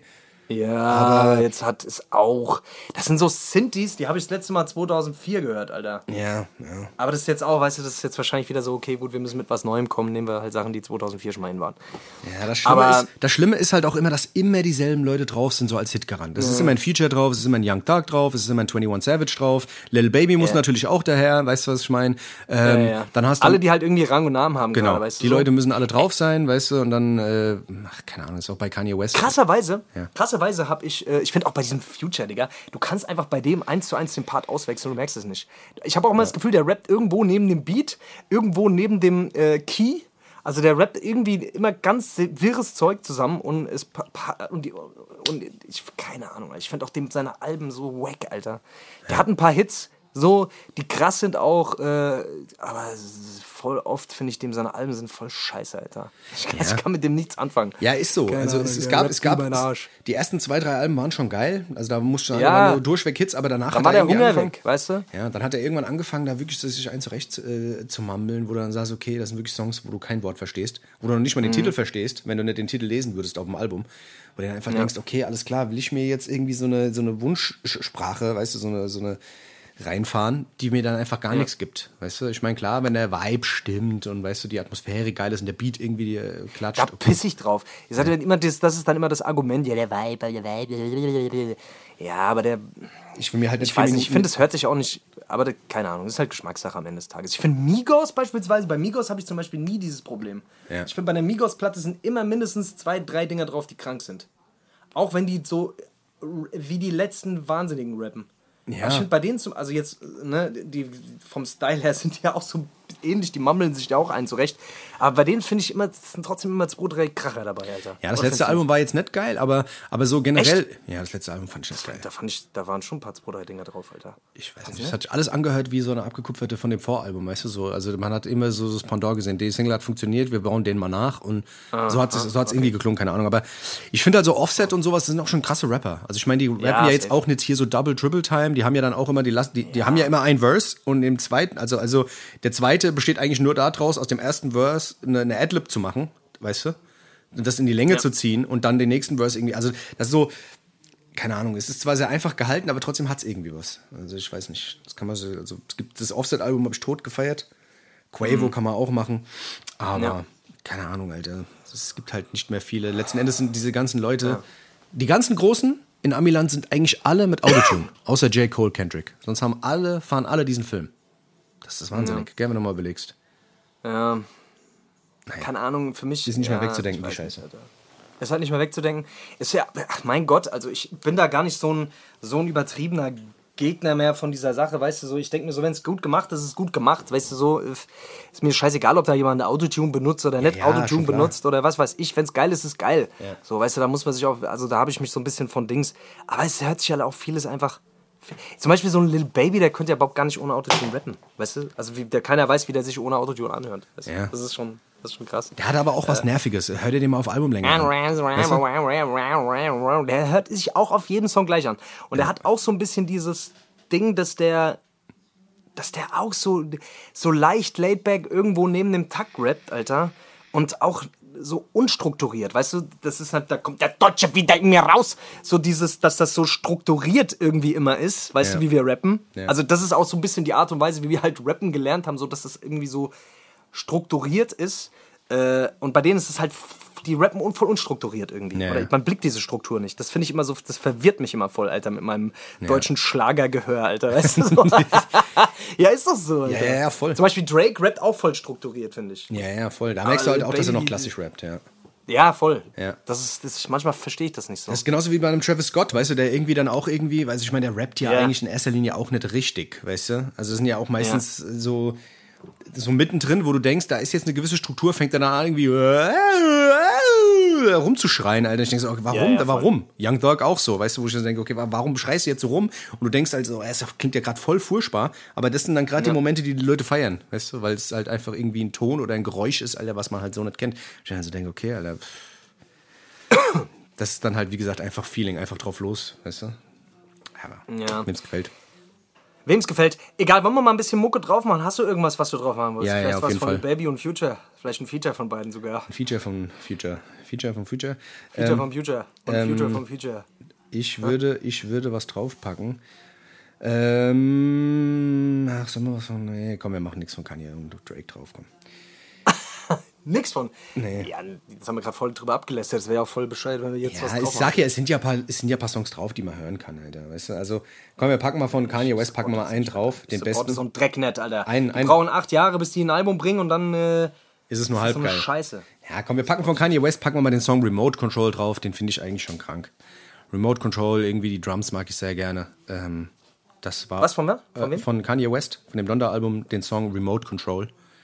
Ja, aber jetzt hat es auch. Das sind so Synthes, die habe ich das letzte Mal zweitausendvier gehört, Alter. Ja, ja. Aber das ist jetzt auch, weißt du, das ist jetzt wahrscheinlich wieder so, okay, gut, wir müssen mit was Neuem kommen, nehmen wir halt Sachen, die zweitausendvier schon mal hin waren. Ja, das Schlimme, aber ist, das Schlimme ist halt auch immer, dass immer dieselben Leute drauf sind, so als Hitgarant. Es mhm. ist immer ein Feature drauf, es ist immer ein Young Thug drauf, es ist immer ein einundzwanzig Savage drauf, Lil Baby muss ja. natürlich auch daher, weißt du, was ich meine? Ähm, ja, ja. Dann hast du alle, die halt irgendwie Rang und Namen haben, genau, gerade, weißt du. die so. Leute müssen alle drauf sein, weißt du, und dann, äh, ach, keine Ahnung, ist auch bei Kanye West. Krasserweise, Ja. krasserweise habe ich, äh, ich finde auch bei diesem Future, Digga, du kannst einfach bei dem eins zu eins den Part auswechseln, du merkst es nicht. Ich habe auch immer ja. das Gefühl, der rappt irgendwo neben dem Beat, irgendwo neben dem äh, Key. Also der rappt irgendwie immer ganz wirres Zeug zusammen und es und, die, und ich keine Ahnung, ich fand auch dem seine Alben so wack, Alter. Der ja. hat ein paar Hits, so die krass sind auch, äh, aber voll oft finde ich dem seine Alben sind voll scheiße, Alter. Ich kann, ja. ich kann mit dem nichts anfangen. Ja, ist so. Keine also Ahnung, es, es gab, es gab Arsch. die ersten zwei, drei Alben waren schon geil. Also da musste schon ja. nur durchweg Hits, aber danach dann hat war er der Hunger angefangen, weg, weißt du? Ja, dann hat er irgendwann angefangen, da wirklich sich ein zurecht äh, zu mammeln, wo du dann sagst, okay, das sind wirklich Songs, wo du kein Wort verstehst, wo du noch nicht mal den mhm. Titel verstehst, wenn du nicht den Titel lesen würdest auf dem Album. Wo du dann einfach ja. denkst, okay, alles klar, will ich mir jetzt irgendwie so eine, so eine Wunschsprache, weißt du, so eine, so eine reinfahren, die mir dann einfach gar ja. nichts gibt. Weißt du, ich meine, klar, wenn der Vibe stimmt und weißt du, die Atmosphäre geil ist und der Beat irgendwie äh, klatscht. Da piss ich drauf. Ihr sagt ja. immer, das, das ist dann immer das Argument, ja, der Vibe, der Vibe. Ja, aber der. Ich will mir halt nicht Ich weiß nicht, ich finde, es hört sich auch nicht. Aber der, keine Ahnung, das ist halt Geschmackssache am Ende des Tages. Ich finde Migos beispielsweise, bei Migos habe ich zum Beispiel nie dieses Problem. Ja. Ich finde, bei der Migos-Platte sind immer mindestens zwei, drei Dinger drauf, die krank sind. Auch wenn die so wie die letzten Wahnsinnigen rappen. Ja. Ich finde bei denen, zum, also jetzt, ne, die vom Style her sind die ja auch so ähnlich, die mammeln sich ja auch ein zurecht. Aber bei denen finde ich immer, es sind trotzdem immer zwei, drei Kracher dabei, Alter. Ja, das letzte Album war jetzt nicht geil, aber, aber so generell. Echt? Ja, das letzte Album fand ich nicht geil. Da, fand ich, da waren schon ein paar zwei, drei Dinger drauf, Alter. Ich weiß nicht, das hat sich alles angehört wie so eine abgekupferte von dem Voralbum, weißt du so. Also man hat immer so das Pendant gesehen, die Single hat funktioniert, wir bauen den mal nach und ah, so hat es so hat's okay. irgendwie geklungen, keine Ahnung. Aber ich finde halt so Offset und sowas, das sind auch schon krasse Rapper. Also ich meine, die rappen ja, ja jetzt safe. Auch nicht hier so Double, Triple Time, die haben ja dann auch immer, die, die, die ja. haben ja immer ein Verse und im zweiten, also, also der zweite besteht eigentlich nur daraus, aus dem ersten Verse eine, eine Adlib zu machen, weißt du? Und das in die Länge ja. zu ziehen und dann den nächsten Verse irgendwie, also das ist so, keine Ahnung, es ist zwar sehr einfach gehalten, aber trotzdem hat es irgendwie was. Also ich weiß nicht, das kann man so, also es gibt das Offset-Album, habe ich tot gefeiert. Quavo mhm. kann man auch machen, aber ja. keine Ahnung, Alter, es gibt halt nicht mehr viele. Letzten Endes sind diese ganzen Leute, ja. die ganzen Großen in Amiland sind eigentlich alle mit Autotune, außer J. Cole, Kendrick. Sonst haben alle, fahren alle diesen Film. Das ist wahnsinnig, ja. Gerne, wenn du mal überlegst. Ja, naja. Keine Ahnung, für mich... Ist nicht ja, mehr wegzudenken, die Scheiße. Nicht, ist halt nicht mehr wegzudenken. Ist ja, ach mein Gott, also ich bin da gar nicht so ein, so ein übertriebener Gegner mehr von dieser Sache, weißt du, so, ich denke mir so, wenn es gut gemacht ist, ist es gut gemacht, weißt du, so, ist mir scheißegal, ob da jemand Autotune benutzt oder nicht ja, Autotune benutzt oder was weiß ich, wenn es geil ist, ist geil. Ja. So, weißt du, da muss man sich auch, also da habe ich mich so ein bisschen von Dings, aber es hört sich ja halt auch vieles einfach... Zum Beispiel so ein Lil Baby, der könnte ja überhaupt gar nicht ohne Autotune rappen, weißt du? Also wie, der keiner weiß, wie der sich ohne Autotune anhört. Weißt du? Ja. Das ist schon, das ist schon krass. Der hat aber auch was Nerviges. Hör dir den mal auf Albumlänge an. Weißt du? Der hört sich auch auf jedem Song gleich an. Und ja. der hat auch so ein bisschen dieses Ding, dass der, dass der auch so, so leicht laidback irgendwo neben dem Takt rappt, Alter. Und auch so unstrukturiert, weißt du, das ist halt, da kommt der Deutsche wieder in mir raus, so dieses, dass das so strukturiert irgendwie immer ist, weißt ja. du, wie wir rappen, ja. also das ist auch so ein bisschen die Art und Weise, wie wir halt rappen gelernt haben, so dass das irgendwie so strukturiert ist äh, und bei denen ist es halt, die rappen voll unstrukturiert irgendwie, ja. oder man blickt diese Struktur nicht, das finde ich immer so, das verwirrt mich immer voll, Alter, mit meinem ja. deutschen Schlagergehör, Alter, weißt du, so. Ja, ist doch so, Alter. Ja, ja, voll. Zum Beispiel Drake rappt auch voll strukturiert, finde ich. Ja, ja, voll, da merkst du halt auch, dass er noch klassisch rappt, ja. Ja, voll. Ja. Das ist, das, manchmal verstehe ich das nicht so. Das ist genauso wie bei einem Travis Scott, weißt du, der irgendwie dann auch irgendwie, weiß ich meine, der rappt ja, ja eigentlich in erster Linie auch nicht richtig, weißt du? Also es sind ja auch meistens ja. so so mittendrin, wo du denkst, da ist jetzt eine gewisse Struktur, fängt dann an irgendwie rumzuschreien, Alter. Ich denke so, okay, warum? Ja, ja, warum? Young Thug auch so, weißt du, wo ich dann denke, okay, warum schreist du jetzt so rum? Und du denkst also, es klingt ja gerade voll furchtbar, aber das sind dann gerade ja. die Momente, die die Leute feiern, weißt du, weil es halt einfach irgendwie ein Ton oder ein Geräusch ist, Alter, was man halt so nicht kennt. Ich dann so denke, okay, Alter, das ist dann halt, wie gesagt, einfach Feeling, einfach drauf los, weißt du? Aber ja. wem's gefällt. Wem es gefällt. Egal, wollen wir mal ein bisschen Mucke drauf machen? Hast du irgendwas, was du drauf machen willst? Ja, Vielleicht ja, auf was jeden von Fall. Baby und Future. Vielleicht ein Feature von beiden sogar. Ein Feature von Future. Feature von Future. Feature ähm, vom Future. Und ähm, Future vom Future. Ich würde, ich würde was draufpacken. Ähm, ach, sollen wir was von... Nee, komm, wir machen nichts von Kanye und Drake drauf, komm. Nix von. Nee. Ja, jetzt haben wir gerade voll drüber abgelästert. Das wäre ja auch voll bescheuert, wenn wir jetzt Ja, was ich drauf sag ja, es sind ja, paar, es sind ja ein paar Songs drauf, die man hören kann, Alter. Weißt du? Also, komm, wir packen mal von Kanye West, packen wir mal einen drauf, den besten. So ein Drecknet, Alter. Ein- die ein- brauchen acht Jahre, bis die ein Album bringen und dann äh, Ist es nur ist halb so eine geil. Scheiße. Ja, komm, wir packen von Kanye West, packen wir mal den Song Remote Control drauf, den finde ich eigentlich schon krank. Remote Control, irgendwie die Drums mag ich sehr gerne. Ähm, das war Was, von wer? Von äh, wem? von Kanye West, von dem Donda-Album, den Song Remote Control.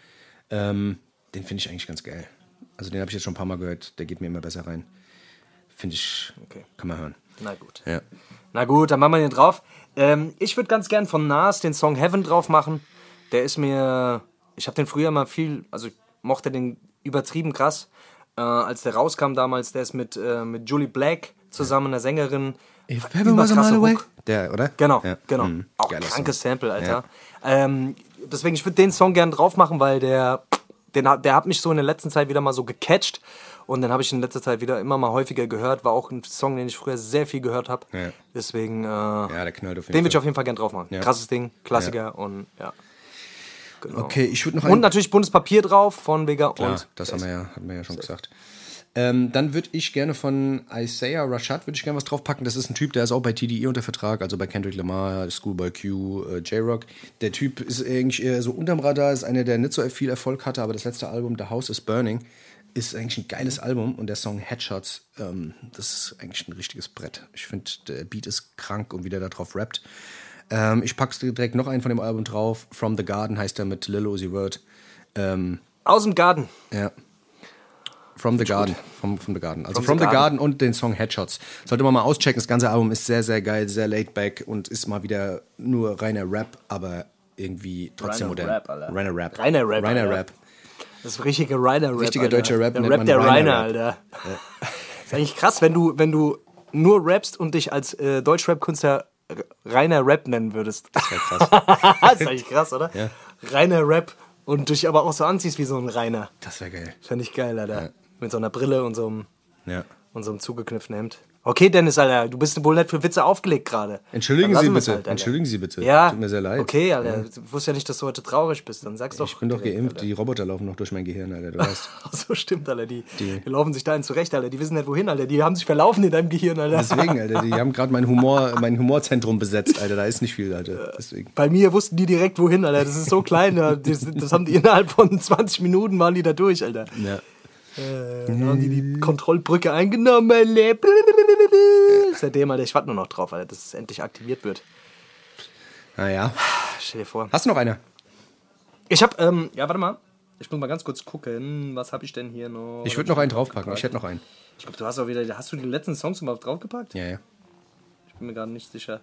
Ähm, den finde ich eigentlich ganz geil. Also den habe ich jetzt schon ein paar Mal gehört, der geht mir immer besser rein. Finde ich, Okay. kann man hören. Na gut. Ja. Na gut, dann machen wir den drauf. Ähm, ich würde ganz gern von Nas den Song Heaven drauf machen. Der ist mir... Ich habe den früher mal viel... Also ich mochte den übertrieben krass. Äh, als der rauskam damals, der ist mit, äh, mit Julie Black zusammen, einer Sängerin. If heaven was a mile away. Der, oder? Genau, Ja. genau. Mhm. Auch Geiler krankes Song. Sample, Alter. Ähm, deswegen, ich würde den Song gerne drauf machen, weil der, den, hat- der hat mich so in der letzten Zeit wieder mal so gecatcht. Und den habe ich in letzter Zeit wieder immer mal häufiger gehört. War auch ein Song, den ich früher sehr viel gehört habe. Ja. Deswegen, äh, Ja, der knallt auf jeden den würde ich Fall. auf jeden Fall gerne drauf machen. Ja. Krasses Ding, Klassiker und ja. Genau. Okay, ich würde noch Und einen... natürlich Bundespapier drauf von Vega Klar, und das haben wir ja, hatten wir ja schon gesagt. Ähm, dann würde ich gerne von Isaiah Rashad würde ich gerne was draufpacken. Das ist ein Typ, der ist auch bei T D E unter Vertrag, also bei Kendrick Lamar, Schoolboy Q, äh, J-Rock. Der Typ ist eigentlich eher so unterm Radar, ist einer, der nicht so viel Erfolg hatte, aber das letzte Album, The House is Burning, ist eigentlich ein geiles Album und der Song Headshots, ähm, das ist eigentlich ein richtiges Brett. Ich finde, der Beat ist krank und wie der da drauf rappt. Ähm, ich packe direkt noch einen von dem Album drauf. From the Garden heißt er mit Lil Uzi Vert. Ähm, aus dem Garten. ja. From the Garden. From, from the Garden. Also From From, the the Garden. Garden und den Song Headshots. Sollte man mal auschecken. Das ganze Album ist sehr, sehr geil, sehr laid back und ist mal wieder nur reiner Rap, aber irgendwie trotzdem Reiner modern. Rap, Alter. Reiner Rap. Reiner Rap, Reiner Alter. Rap. Das ist richtige Ryder-Rap. Richtiger Alter. deutscher Rap Der nennt Rap man der Reiner Reiner, Rap. Alter. Ist eigentlich krass, wenn du, wenn du nur rappst und dich als äh, Deutschrap-Künstler reiner Rap nennen würdest. Das wäre krass. Das ist eigentlich krass, oder? Ja. Reiner Rap und dich aber auch so anziehst wie so ein Reiner. Das wäre geil. Fände ich geil, Alter. Ja. Mit so einer Brille und so einem, Ja. und so einem zugeknüpften Hemd. Okay, Dennis, Alter, du bist wohl nicht für Witze aufgelegt gerade. Entschuldigen Dann Sie lassen wir's bitte. halt, Alter. Entschuldigen Sie bitte. Ja, Tut mir sehr leid. okay, Alter. Du wusstest ja nicht, dass du heute traurig bist. Dann sag's doch. Ich bin doch direkt, geimpft. Alter. Die Roboter laufen noch durch mein Gehirn, Alter. Du weißt. Ach so, stimmt, Alter. Die, Die- die laufen sich da einen zurecht, Alter. Die wissen nicht, wohin, Alter. Die haben sich verlaufen in deinem Gehirn, Alter. Deswegen, Alter. Die haben gerade mein Humor, mein Humorzentrum besetzt, Alter. Da ist nicht viel, Alter. Deswegen. Bei mir wussten die direkt, wohin, Alter. Das ist so klein. Ja. Das, das haben die innerhalb von zwanzig Minuten waren die da durch, Alter. Ja. Äh, dann haben die die Kontrollbrücke eingenommen, Alter. Seitdem, Alter, ich warte nur noch drauf, Alter, dass es endlich aktiviert wird. Naja. Stell dir vor. Hast du noch eine? Ich hab, ähm, ja, warte mal. Ich muss mal ganz kurz gucken. Was hab ich denn hier noch? Ich würde noch einen draufpacken. Ich hätte noch einen. Ich glaube, du hast auch wieder. Hast du die letzten Songs überhaupt draufgepackt? Ja, ja. Ich bin mir gerade nicht sicher.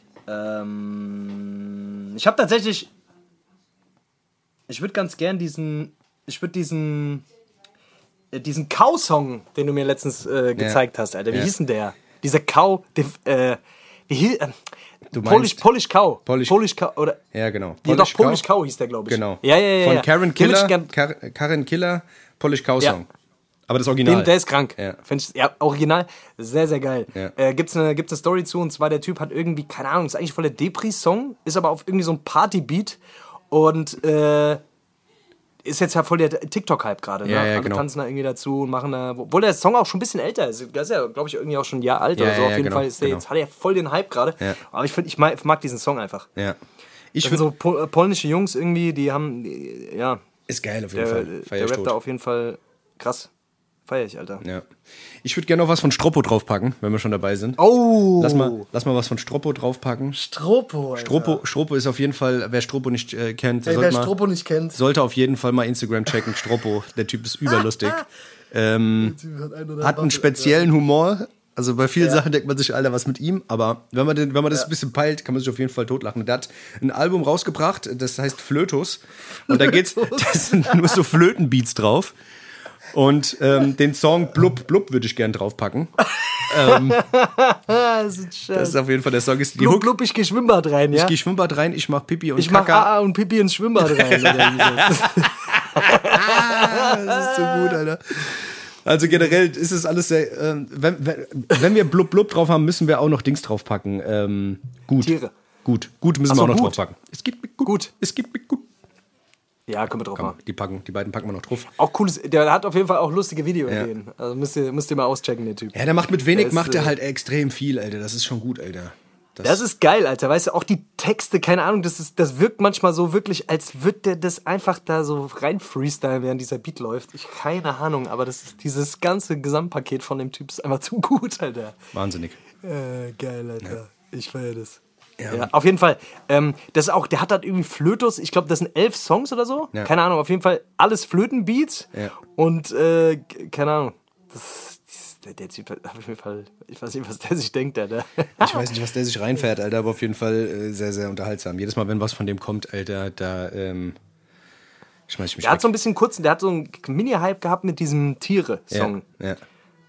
Ähm, ich habe tatsächlich. Ich würde ganz gern diesen. Ich würde diesen. äh, Diesen Cow-Song, den du mir letztens äh, gezeigt hast, Alter. Wie Ja. hieß denn der? Dieser Cow. Der, äh, wie hieß. Äh, Du Polish, meinst- Polish Cow. Polish- Polish Cow. Oder. Ja, genau. Ja, doch, Polish Cow hieß der, glaube ich. Genau. Ja, ja, ja. Von ja. Karen Den würd Killer, ich gern- Kar Karen Killer, Polish Cow Ja. Song. Aber das Original. Den, der ist krank. Ja. Find ich, ja, original. Sehr, sehr geil. Ja. Äh, gibt's eine, gibt's eine Story zu, und zwar der Typ hat irgendwie, keine Ahnung, ist eigentlich voll der Depri-Song, ist aber auf irgendwie so ein Party-Beat und äh, ist jetzt ja voll der TikTok-Hype gerade. Ne? Ja, ja, Alle genau. tanzen da irgendwie dazu und machen da, obwohl der Song auch schon ein bisschen älter ist. Der ist ja, glaube ich, irgendwie auch schon ein Jahr alt Ja, oder so. ja, Auf jeden genau, Fall ist der genau. jetzt, hat er voll den Hype gerade. Ja. Aber ich finde, ich mag, mag diesen Song einfach. Ja. Ich Das sind würd, so pol polnische Jungs irgendwie, die haben, die, ja, ist geil auf jeden der, Fall. der Feier ich rappt da tot. auf jeden Fall krass. Feier ich, Alter. Ja. Ich würde gerne noch was von Stroppo draufpacken, wenn wir schon dabei sind. Oh! Lass mal, lass mal was von Stroppo draufpacken. Stropo, Alter. Stroppo, Stroppo ist auf jeden Fall, wer Stroppo nicht äh, kennt, Ey, sollte, wer mal, Stropo nicht kennt. sollte auf jeden Fall mal Instagram checken. Stroppo, der Typ ist überlustig. ähm, hat einen speziellen Humor. Also bei vielen Sachen denkt man sich, Alter, was mit ihm. Aber wenn man, den, wenn man das ein bisschen peilt, kann man sich auf jeden Fall totlachen. Der hat ein Album rausgebracht, das heißt Flötus. Und da geht's, da sind nur so Flötenbeats drauf. Und ähm, den Song Blub Blub würde ich gern draufpacken. ähm, Das ist schön. das ist auf jeden Fall der Song. Ist die Blub, Hook. blub, ich geh Schwimmbad rein, ja? Ich gehe Schwimmbad rein, ich mach Pipi und Ich mach Kaka. A A und Pipi ins Schwimmbad rein. Oder irgendwie so. Das ist so gut, Alter. Also generell ist es alles sehr, ähm, wenn, wenn, wenn wir blub blub drauf haben, müssen wir auch noch Dings draufpacken. Ähm, gut. Tiere. Gut, gut müssen Ach so, wir auch noch gut. draufpacken. Es gibt mit gut. Gut. Es gibt mit gut. Ja, können wir drauf Komm, machen. die, packen, die beiden packen wir noch drauf. Auch cooles, der hat auf jeden Fall auch lustige Videoideen. Also müsst ihr, müsst ihr mal auschecken, der Typ. Ja, der macht mit wenig, Der ist, macht er äh, halt extrem viel, Alter. Das ist schon gut, Alter. Das ist geil, Alter. Weißt du, auch die Texte, keine Ahnung, das, ist, das wirkt manchmal so wirklich, als würde der das einfach da so rein freestylen, während dieser Beat läuft. Ich keine Ahnung, aber das ist dieses ganze Gesamtpaket von dem Typ ist einfach zu gut, Alter. Wahnsinnig. Äh, geil, Alter. Ja. Ich feiere das. Ja. Ja, auf jeden Fall. Ähm, das ist auch, der hat halt irgendwie Flötus, ich glaube, das sind elf Songs oder so. Ja. Keine Ahnung, auf jeden Fall alles Flötenbeats. Ja. Und, äh, keine Ahnung, das Der, der Typ hat auf jeden Fall, ich weiß nicht, was der sich denkt, Alter. Ich weiß nicht, was der sich reinfährt, Alter, aber auf jeden Fall äh, sehr, sehr unterhaltsam. Jedes Mal, wenn was von dem kommt, Alter, da ähm, schmeiß ich mich Der hat weg. so ein bisschen kurz, der hat so einen Mini-Hype gehabt mit diesem Tiere-Song. Ja, ja,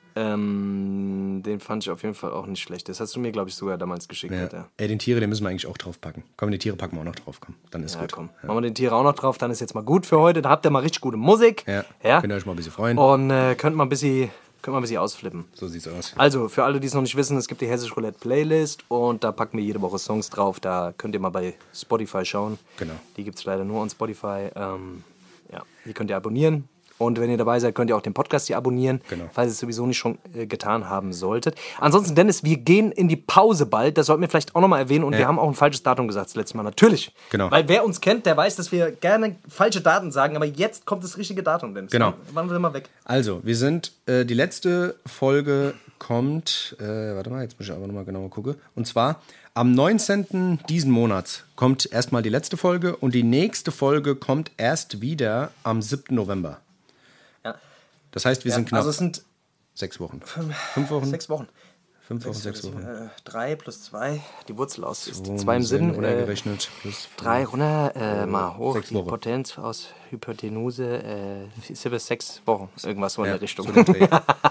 Ähm, den fand ich auf jeden Fall auch nicht schlecht. Das hast du mir, glaube ich, sogar damals geschickt, ja. Alter. Ey, den Tiere, den müssen wir eigentlich auch draufpacken. Komm, die Tiere packen wir auch noch drauf, komm. Dann ist Ja, gut. komm. Machen wir den Tiere auch noch drauf, dann ist jetzt mal gut für heute. Da habt ihr mal richtig gute Musik. Ja, ja. könnt ihr euch mal ein bisschen freuen. Und äh, könnt mal ein bisschen, könnt mal ein bisschen ausflippen. So sieht's aus. Also, für alle, die es noch nicht wissen, es gibt die Hessisch Roulette Playlist und da packen wir jede Woche Songs drauf. Da könnt ihr mal bei Spotify schauen. Genau. Die gibt es leider nur on Spotify. Ähm, ja, die könnt ihr abonnieren. Und wenn ihr dabei seid, könnt ihr auch den Podcast hier abonnieren, Genau. falls ihr es sowieso nicht schon äh, getan haben solltet. Ansonsten, Dennis, wir gehen in die Pause bald. Das sollten wir vielleicht auch nochmal erwähnen. Und Ja. wir haben auch ein falsches Datum gesagt das letzte Mal. Natürlich. Genau. Weil wer uns kennt, der weiß, dass wir gerne falsche Daten sagen. Aber jetzt kommt das richtige Datum, Dennis. Genau. Wann sind wir weg? Also, wir sind, äh, die letzte Folge kommt, äh, warte mal, jetzt muss ich aber nochmal genauer gucken. Und zwar am neunzehnten diesen Monats kommt erstmal die letzte Folge und die nächste Folge kommt erst wieder am siebten November. Ja. Das heißt, wir sind knapp Also es sind sechs Wochen. Fünf Wochen? sechs Wochen. Fünf Wochen, sechs Wochen. Äh, drei plus zwei, die Wurzel aus ist So, zwei im Sinn. Äh, runtergerechnet. Plus drei runter, äh, mal hoch, Sechs die Wochen. Potenz aus Hypotenuse, äh, ist bis sechs Wochen, irgendwas so in Ja, der Richtung. so in dem Dreh.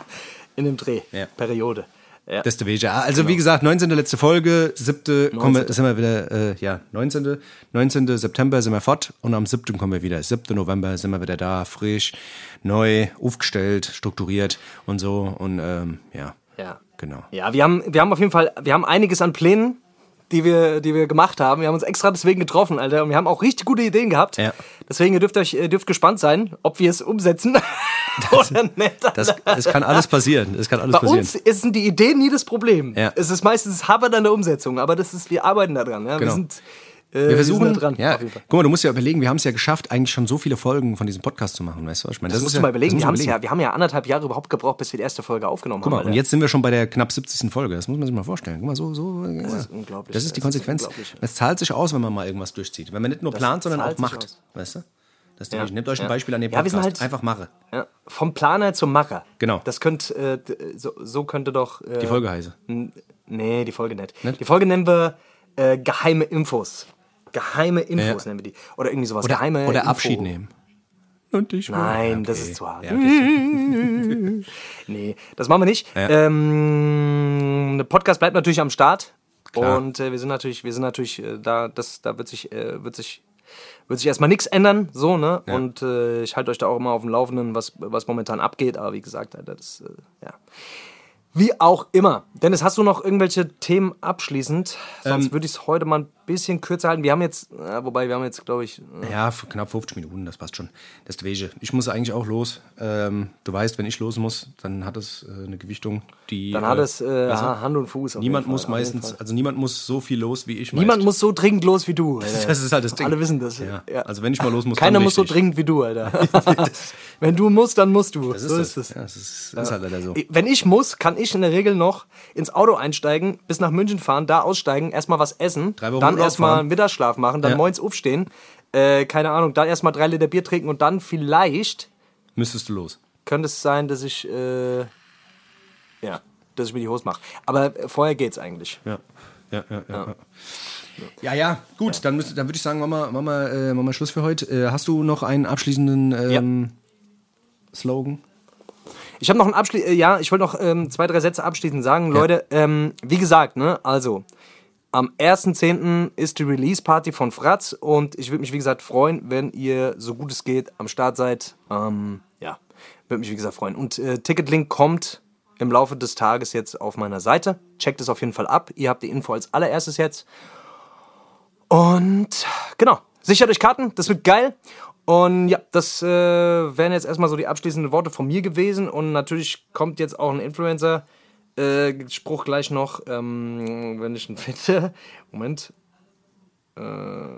in dem Dreh, Ja. Periode. Ja. Desto weniger. Also wie gesagt, neunzehnte letzte Folge, siebte kommen wir, sind wir wieder, äh, ja, neunzehnte neunzehnte September sind wir fort und am siebten kommen wir wieder. siebten November sind wir wieder da, frisch, neu, aufgestellt, strukturiert und so und ähm, ja, Ja. genau. Ja, wir haben, wir haben auf jeden Fall, wir haben einiges an Plänen, die wir, die wir gemacht haben. Wir haben uns extra deswegen getroffen, Alter. Und wir haben auch richtig gute Ideen gehabt. Ja. Deswegen ihr dürft euch ihr dürft gespannt sein, ob wir es umsetzen oder nicht. Alter. Das, das kann alles passieren. Das kann alles Bei passieren. uns ist- sind die Ideen nie das Problem. Ja. Es ist meistens Habert an der Umsetzung, aber das ist, wir arbeiten da dran. Ja? Wir Genau. sind, äh, Wir versuchen, sind da dran. ja, auf jeden Fall. guck mal, du musst ja überlegen, wir haben es ja geschafft, eigentlich schon so viele Folgen von diesem Podcast zu machen, weißt du was ich meine? Das, ist musst ja, du mal überlegen. das Wir, musst haben's du ja, wir haben ja anderthalb Jahre überhaupt gebraucht, bis wir die erste Folge aufgenommen Guck mal, haben. und Alter. jetzt sind wir schon bei der knapp siebzigsten Folge. Das muss man sich mal vorstellen. Guck mal, so, so. Das ist unglaublich. Das ist die Das ist Konsequenz. unglaublich. Es zahlt sich aus, wenn man mal irgendwas durchzieht. Wenn man nicht nur Das plant, sondern zahlt auch sich macht. aus. Weißt du? Das ist Ja. ja. Nehmt euch ein Ja. Beispiel an dem Ja, wir Podcast. sind halt- Einfach mache. Ja. Vom Planer zum Macher. Genau. Das könnte, äh, d- so, so könnte doch. Äh, Die Folge heiße. n- Nee, die Folge nicht. Nicht? Die Folge nennen wir äh, geheime Infos. Geheime Infos Ja. nennen wir die. Oder irgendwie sowas. Oder, geheime oder Info. Abschied nehmen. Und ich will- Nein, Ja, okay. das ist zu hart. Ja, okay. Nee, das machen wir nicht. Ja. Ähm, der Podcast bleibt natürlich am Start. Klar. Und äh, wir sind natürlich, wir sind natürlich äh, da, das, da wird sich, äh, wird sich, wird sich erstmal nichts ändern, so, ne? Ja. Und äh, ich halte euch da auch immer auf dem Laufenden, was, was momentan abgeht. Aber wie gesagt, Alter, das, äh, ja. Wie auch immer. Dennis, hast du noch irgendwelche Themen abschließend? Sonst Ähm, würde ich es heute mal ein bisschen kürzer halten. Wir haben jetzt, äh, wobei wir haben jetzt, glaube ich, äh, Ja, für knapp fünfzig Minuten, das passt schon. Das ist Wege. Ich muss eigentlich auch los. Ähm, du weißt, wenn ich los muss, dann hat es äh, eine Gewichtung, die. dann äh, hat es äh, weißt du, Hand und Fuß. auf Niemand jeden muss Fall, auf jeden meistens, Fall. also niemand muss so viel los wie ich. Niemand meist. muss so dringend los wie du. Alter. Das ist halt das Ding. Alle wissen das. Ja. Ja. Also wenn ich mal los muss, Keiner dann muss so richtig. dringend wie du, Alter. Wenn du musst, dann musst du. Das ist so das. ist es. Ja, das ist, das ist halt leider so. Wenn ich muss, kann ich in der Regel noch ins Auto einsteigen, bis nach München fahren, da aussteigen, erstmal was essen, Drei Wochen dann Urlaub erstmal fahren. einen Mittagsschlaf machen, dann Ja. morgens aufstehen, äh, keine Ahnung, dann erstmal drei Liter Bier trinken und dann vielleicht Müsstest du los. könnte es sein, dass ich, äh, ja, dass ich mir die Hose mache. Aber äh, vorher geht's eigentlich. Ja. Ja, ja, ja. Ja, ja, ja. Gut, dann, müsst- dann würde ich sagen, machen wir, machen wir, äh, machen wir Schluss für heute. Äh, hast du noch einen abschließenden ähm, Slogan? Ich habe noch ein Abschli äh, ja, ich wollte noch ähm, zwei, drei Sätze abschließend sagen. Leute, ähm, wie gesagt, ne, also am ersten zehnten ist die Release-Party von Fratz und ich würde mich, wie gesagt, freuen, wenn ihr, so gut es geht, am Start seid. Ähm, ja, Würde mich, wie gesagt, freuen. Und äh, Ticketlink kommt im Laufe des Tages jetzt auf meiner Seite. Checkt es auf jeden Fall ab. Ihr habt die Info als allererstes jetzt. Und genau, sichert euch Karten, das wird geil. Und ja, das äh, wären jetzt erstmal so die abschließenden Worte von mir gewesen. Und natürlich kommt jetzt auch ein Influencer-Spruch äh, gleich noch, ähm, wenn ich ihn finde. Moment. Äh,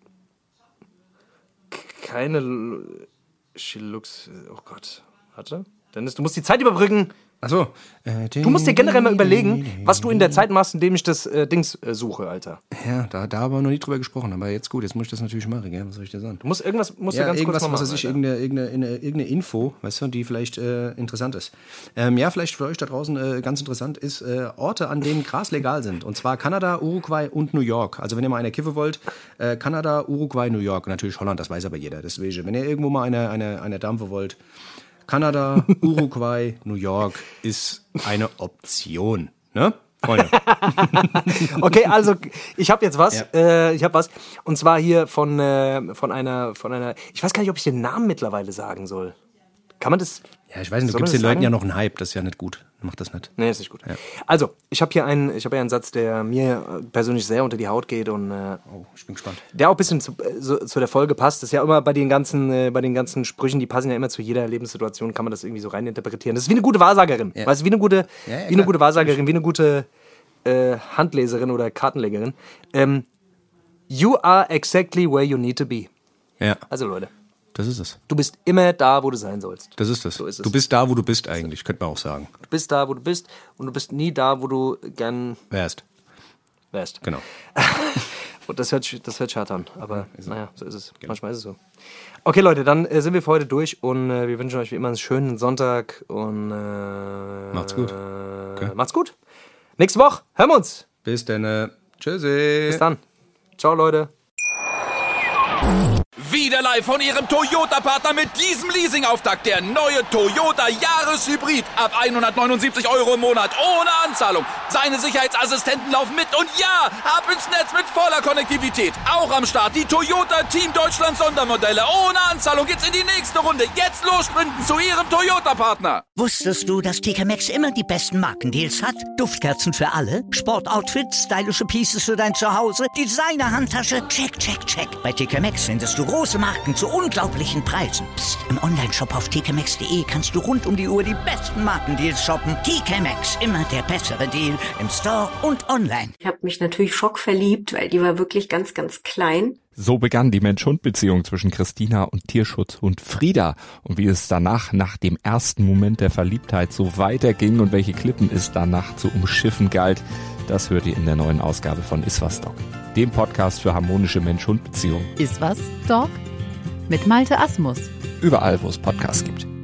keine... She looks... Oh Gott. Warte. Dennis, du musst die Zeit überbrücken. Achso. Du musst dir generell mal überlegen, was du in der Zeit machst, indem ich das äh, Dings äh, suche, Alter. Ja, da, da haben wir noch nie drüber gesprochen, aber jetzt gut, jetzt muss ich das natürlich machen, gell? Was soll ich dir sagen? Du musst irgendwas, musst ja, du ganz irgendwas, kurz mal was machen, weiß ich, Alter. irgendeine, irgendeine, irgendeine Info, weißt du, die vielleicht äh, interessant ist. Ähm, ja, vielleicht für euch da draußen äh, ganz interessant ist, äh, Orte, an denen Gras legal sind. Und zwar Kanada, Uruguay und New York. Also wenn ihr mal eine Kiffe wollt, äh, Kanada, Uruguay, New York. Und natürlich Holland, das weiß aber jeder, deswegen. Wenn ihr irgendwo mal eine, eine, eine Dampfe wollt, Kanada, Uruguay, New York ist eine Option, ne? Freunde. Okay, also ich habe jetzt was. Ja. Äh, ich habe was. Und zwar hier von, äh, von einer, von einer. Ich weiß gar nicht, ob ich den Namen mittlerweile sagen soll. Kann man das? Ja, ich weiß nicht, du soll gibst man den das Leuten sagen? ja noch einen Hype, das ist ja nicht gut. Mach das nicht. Nee, ist nicht gut. Ja. Also, ich habe hier einen, ich habe hier einen Satz, der mir persönlich sehr unter die Haut geht und äh, Oh, ich bin gespannt. der auch ein bisschen zu, so, zu der Folge passt. Das ist ja immer bei den ganzen, äh, bei den ganzen Sprüchen, die passen ja immer zu jeder Lebenssituation, kann man das irgendwie so reininterpretieren. Das ist wie eine gute Wahrsagerin. Ja. Weißt du, wie eine gute, Ja, ja, wie eine klar. gute Wahrsagerin, wie eine gute äh, Handleserin oder Kartenlegerin. Ähm, you are exactly where you need to be. Ja, Also Leute, das ist es. du bist immer da, wo du sein sollst. Das ist es. So ist es. Du bist da, wo du bist eigentlich, könnte man auch sagen. Du bist da, wo du bist und du bist nie da, wo du gern Wärst. wärst. Genau. Und das hört, sich- das hört sich hart an, aber naja, so ist es. Manchmal ist es so. Okay, Leute, dann äh, sind wir für heute durch und äh, wir wünschen euch wie immer einen schönen Sonntag und äh, Macht's gut. Äh, macht's gut. Nächste Woche hören wir uns. Bis dann. äh, Tschüssi. Bis dann. Ciao, Leute. Wieder live von Ihrem Toyota-Partner mit diesem Leasing-Auftakt. Der neue Toyota Jahreshybrid. Ab hundertneunundsiebzig Euro im Monat. Ohne Anzahlung. Seine Sicherheitsassistenten laufen mit. Und ja, ab ins Netz mit voller Konnektivität. Auch am Start die Toyota Team Deutschland Sondermodelle. Ohne Anzahlung geht's in die nächste Runde. Jetzt los sprinten zu Ihrem Toyota-Partner. Wusstest du, dass T K Maxx immer die besten Markendeals hat? Duftkerzen für alle, Sportoutfits, stylische Pieces für dein Zuhause, Designer-Handtasche, check, check, check. Bei T K Maxx findest du große Marken zu unglaublichen Preisen. Psst. Im Onlineshop auf t k maxx punkt de kannst du rund um die Uhr die besten Markendeals shoppen. T K Maxx, immer der bessere Deal im Store und online. Ich habe mich natürlich schockverliebt, weil die war wirklich ganz, ganz klein. So begann die Mensch-Hund-Beziehung zwischen Christina und Tierschutzhund Frieda. Und wie es danach, nach dem ersten Moment der Verliebtheit, so weiterging und welche Klippen es danach zu umschiffen galt, das hört ihr in der neuen Ausgabe von Iswas Dog, dem Podcast für harmonische Mensch-Hund-Beziehungen. Ist was, Dog? Mit Malte Asmus. Überall, wo es Podcasts gibt.